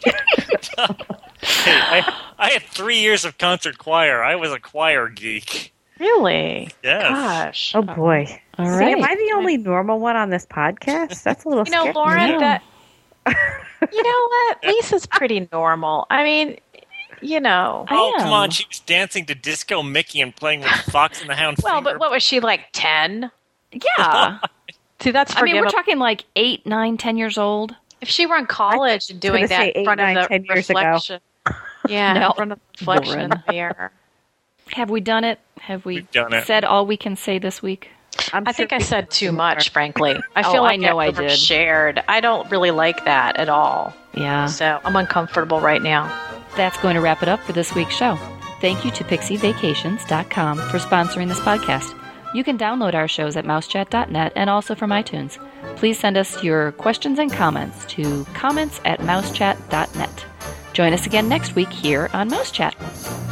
Hey, I had 3 years of concert choir. I was a choir geek. Really? Yes. Gosh. Oh boy. All right. See, am I the only normal one on this podcast? That's a little scary. Lauren, you know what? Lisa's pretty normal. I mean, Oh, come on. She was dancing to Disco Mickey and playing with Fox and the Hound. Well, but what was she, like 10? Yeah. See, that's forgivable. I mean, we're talking like 8, 9, 10 years old. If she were in college and doing that in front of the reflection. Yeah, in front of the reflection in the mirror. Have we done it? Have we done it. Said all we can say this week? I think I said too much, frankly. I feel like I did. Shared. I don't really like that at all. Yeah. So I'm uncomfortable right now. That's going to wrap it up for this week's show. Thank you to PixieVacations.com for sponsoring this podcast. You can download our shows at mousechat.net and also from iTunes. Please send us your questions and comments to comments@mousechat.net. Join us again next week here on Mouse Chat.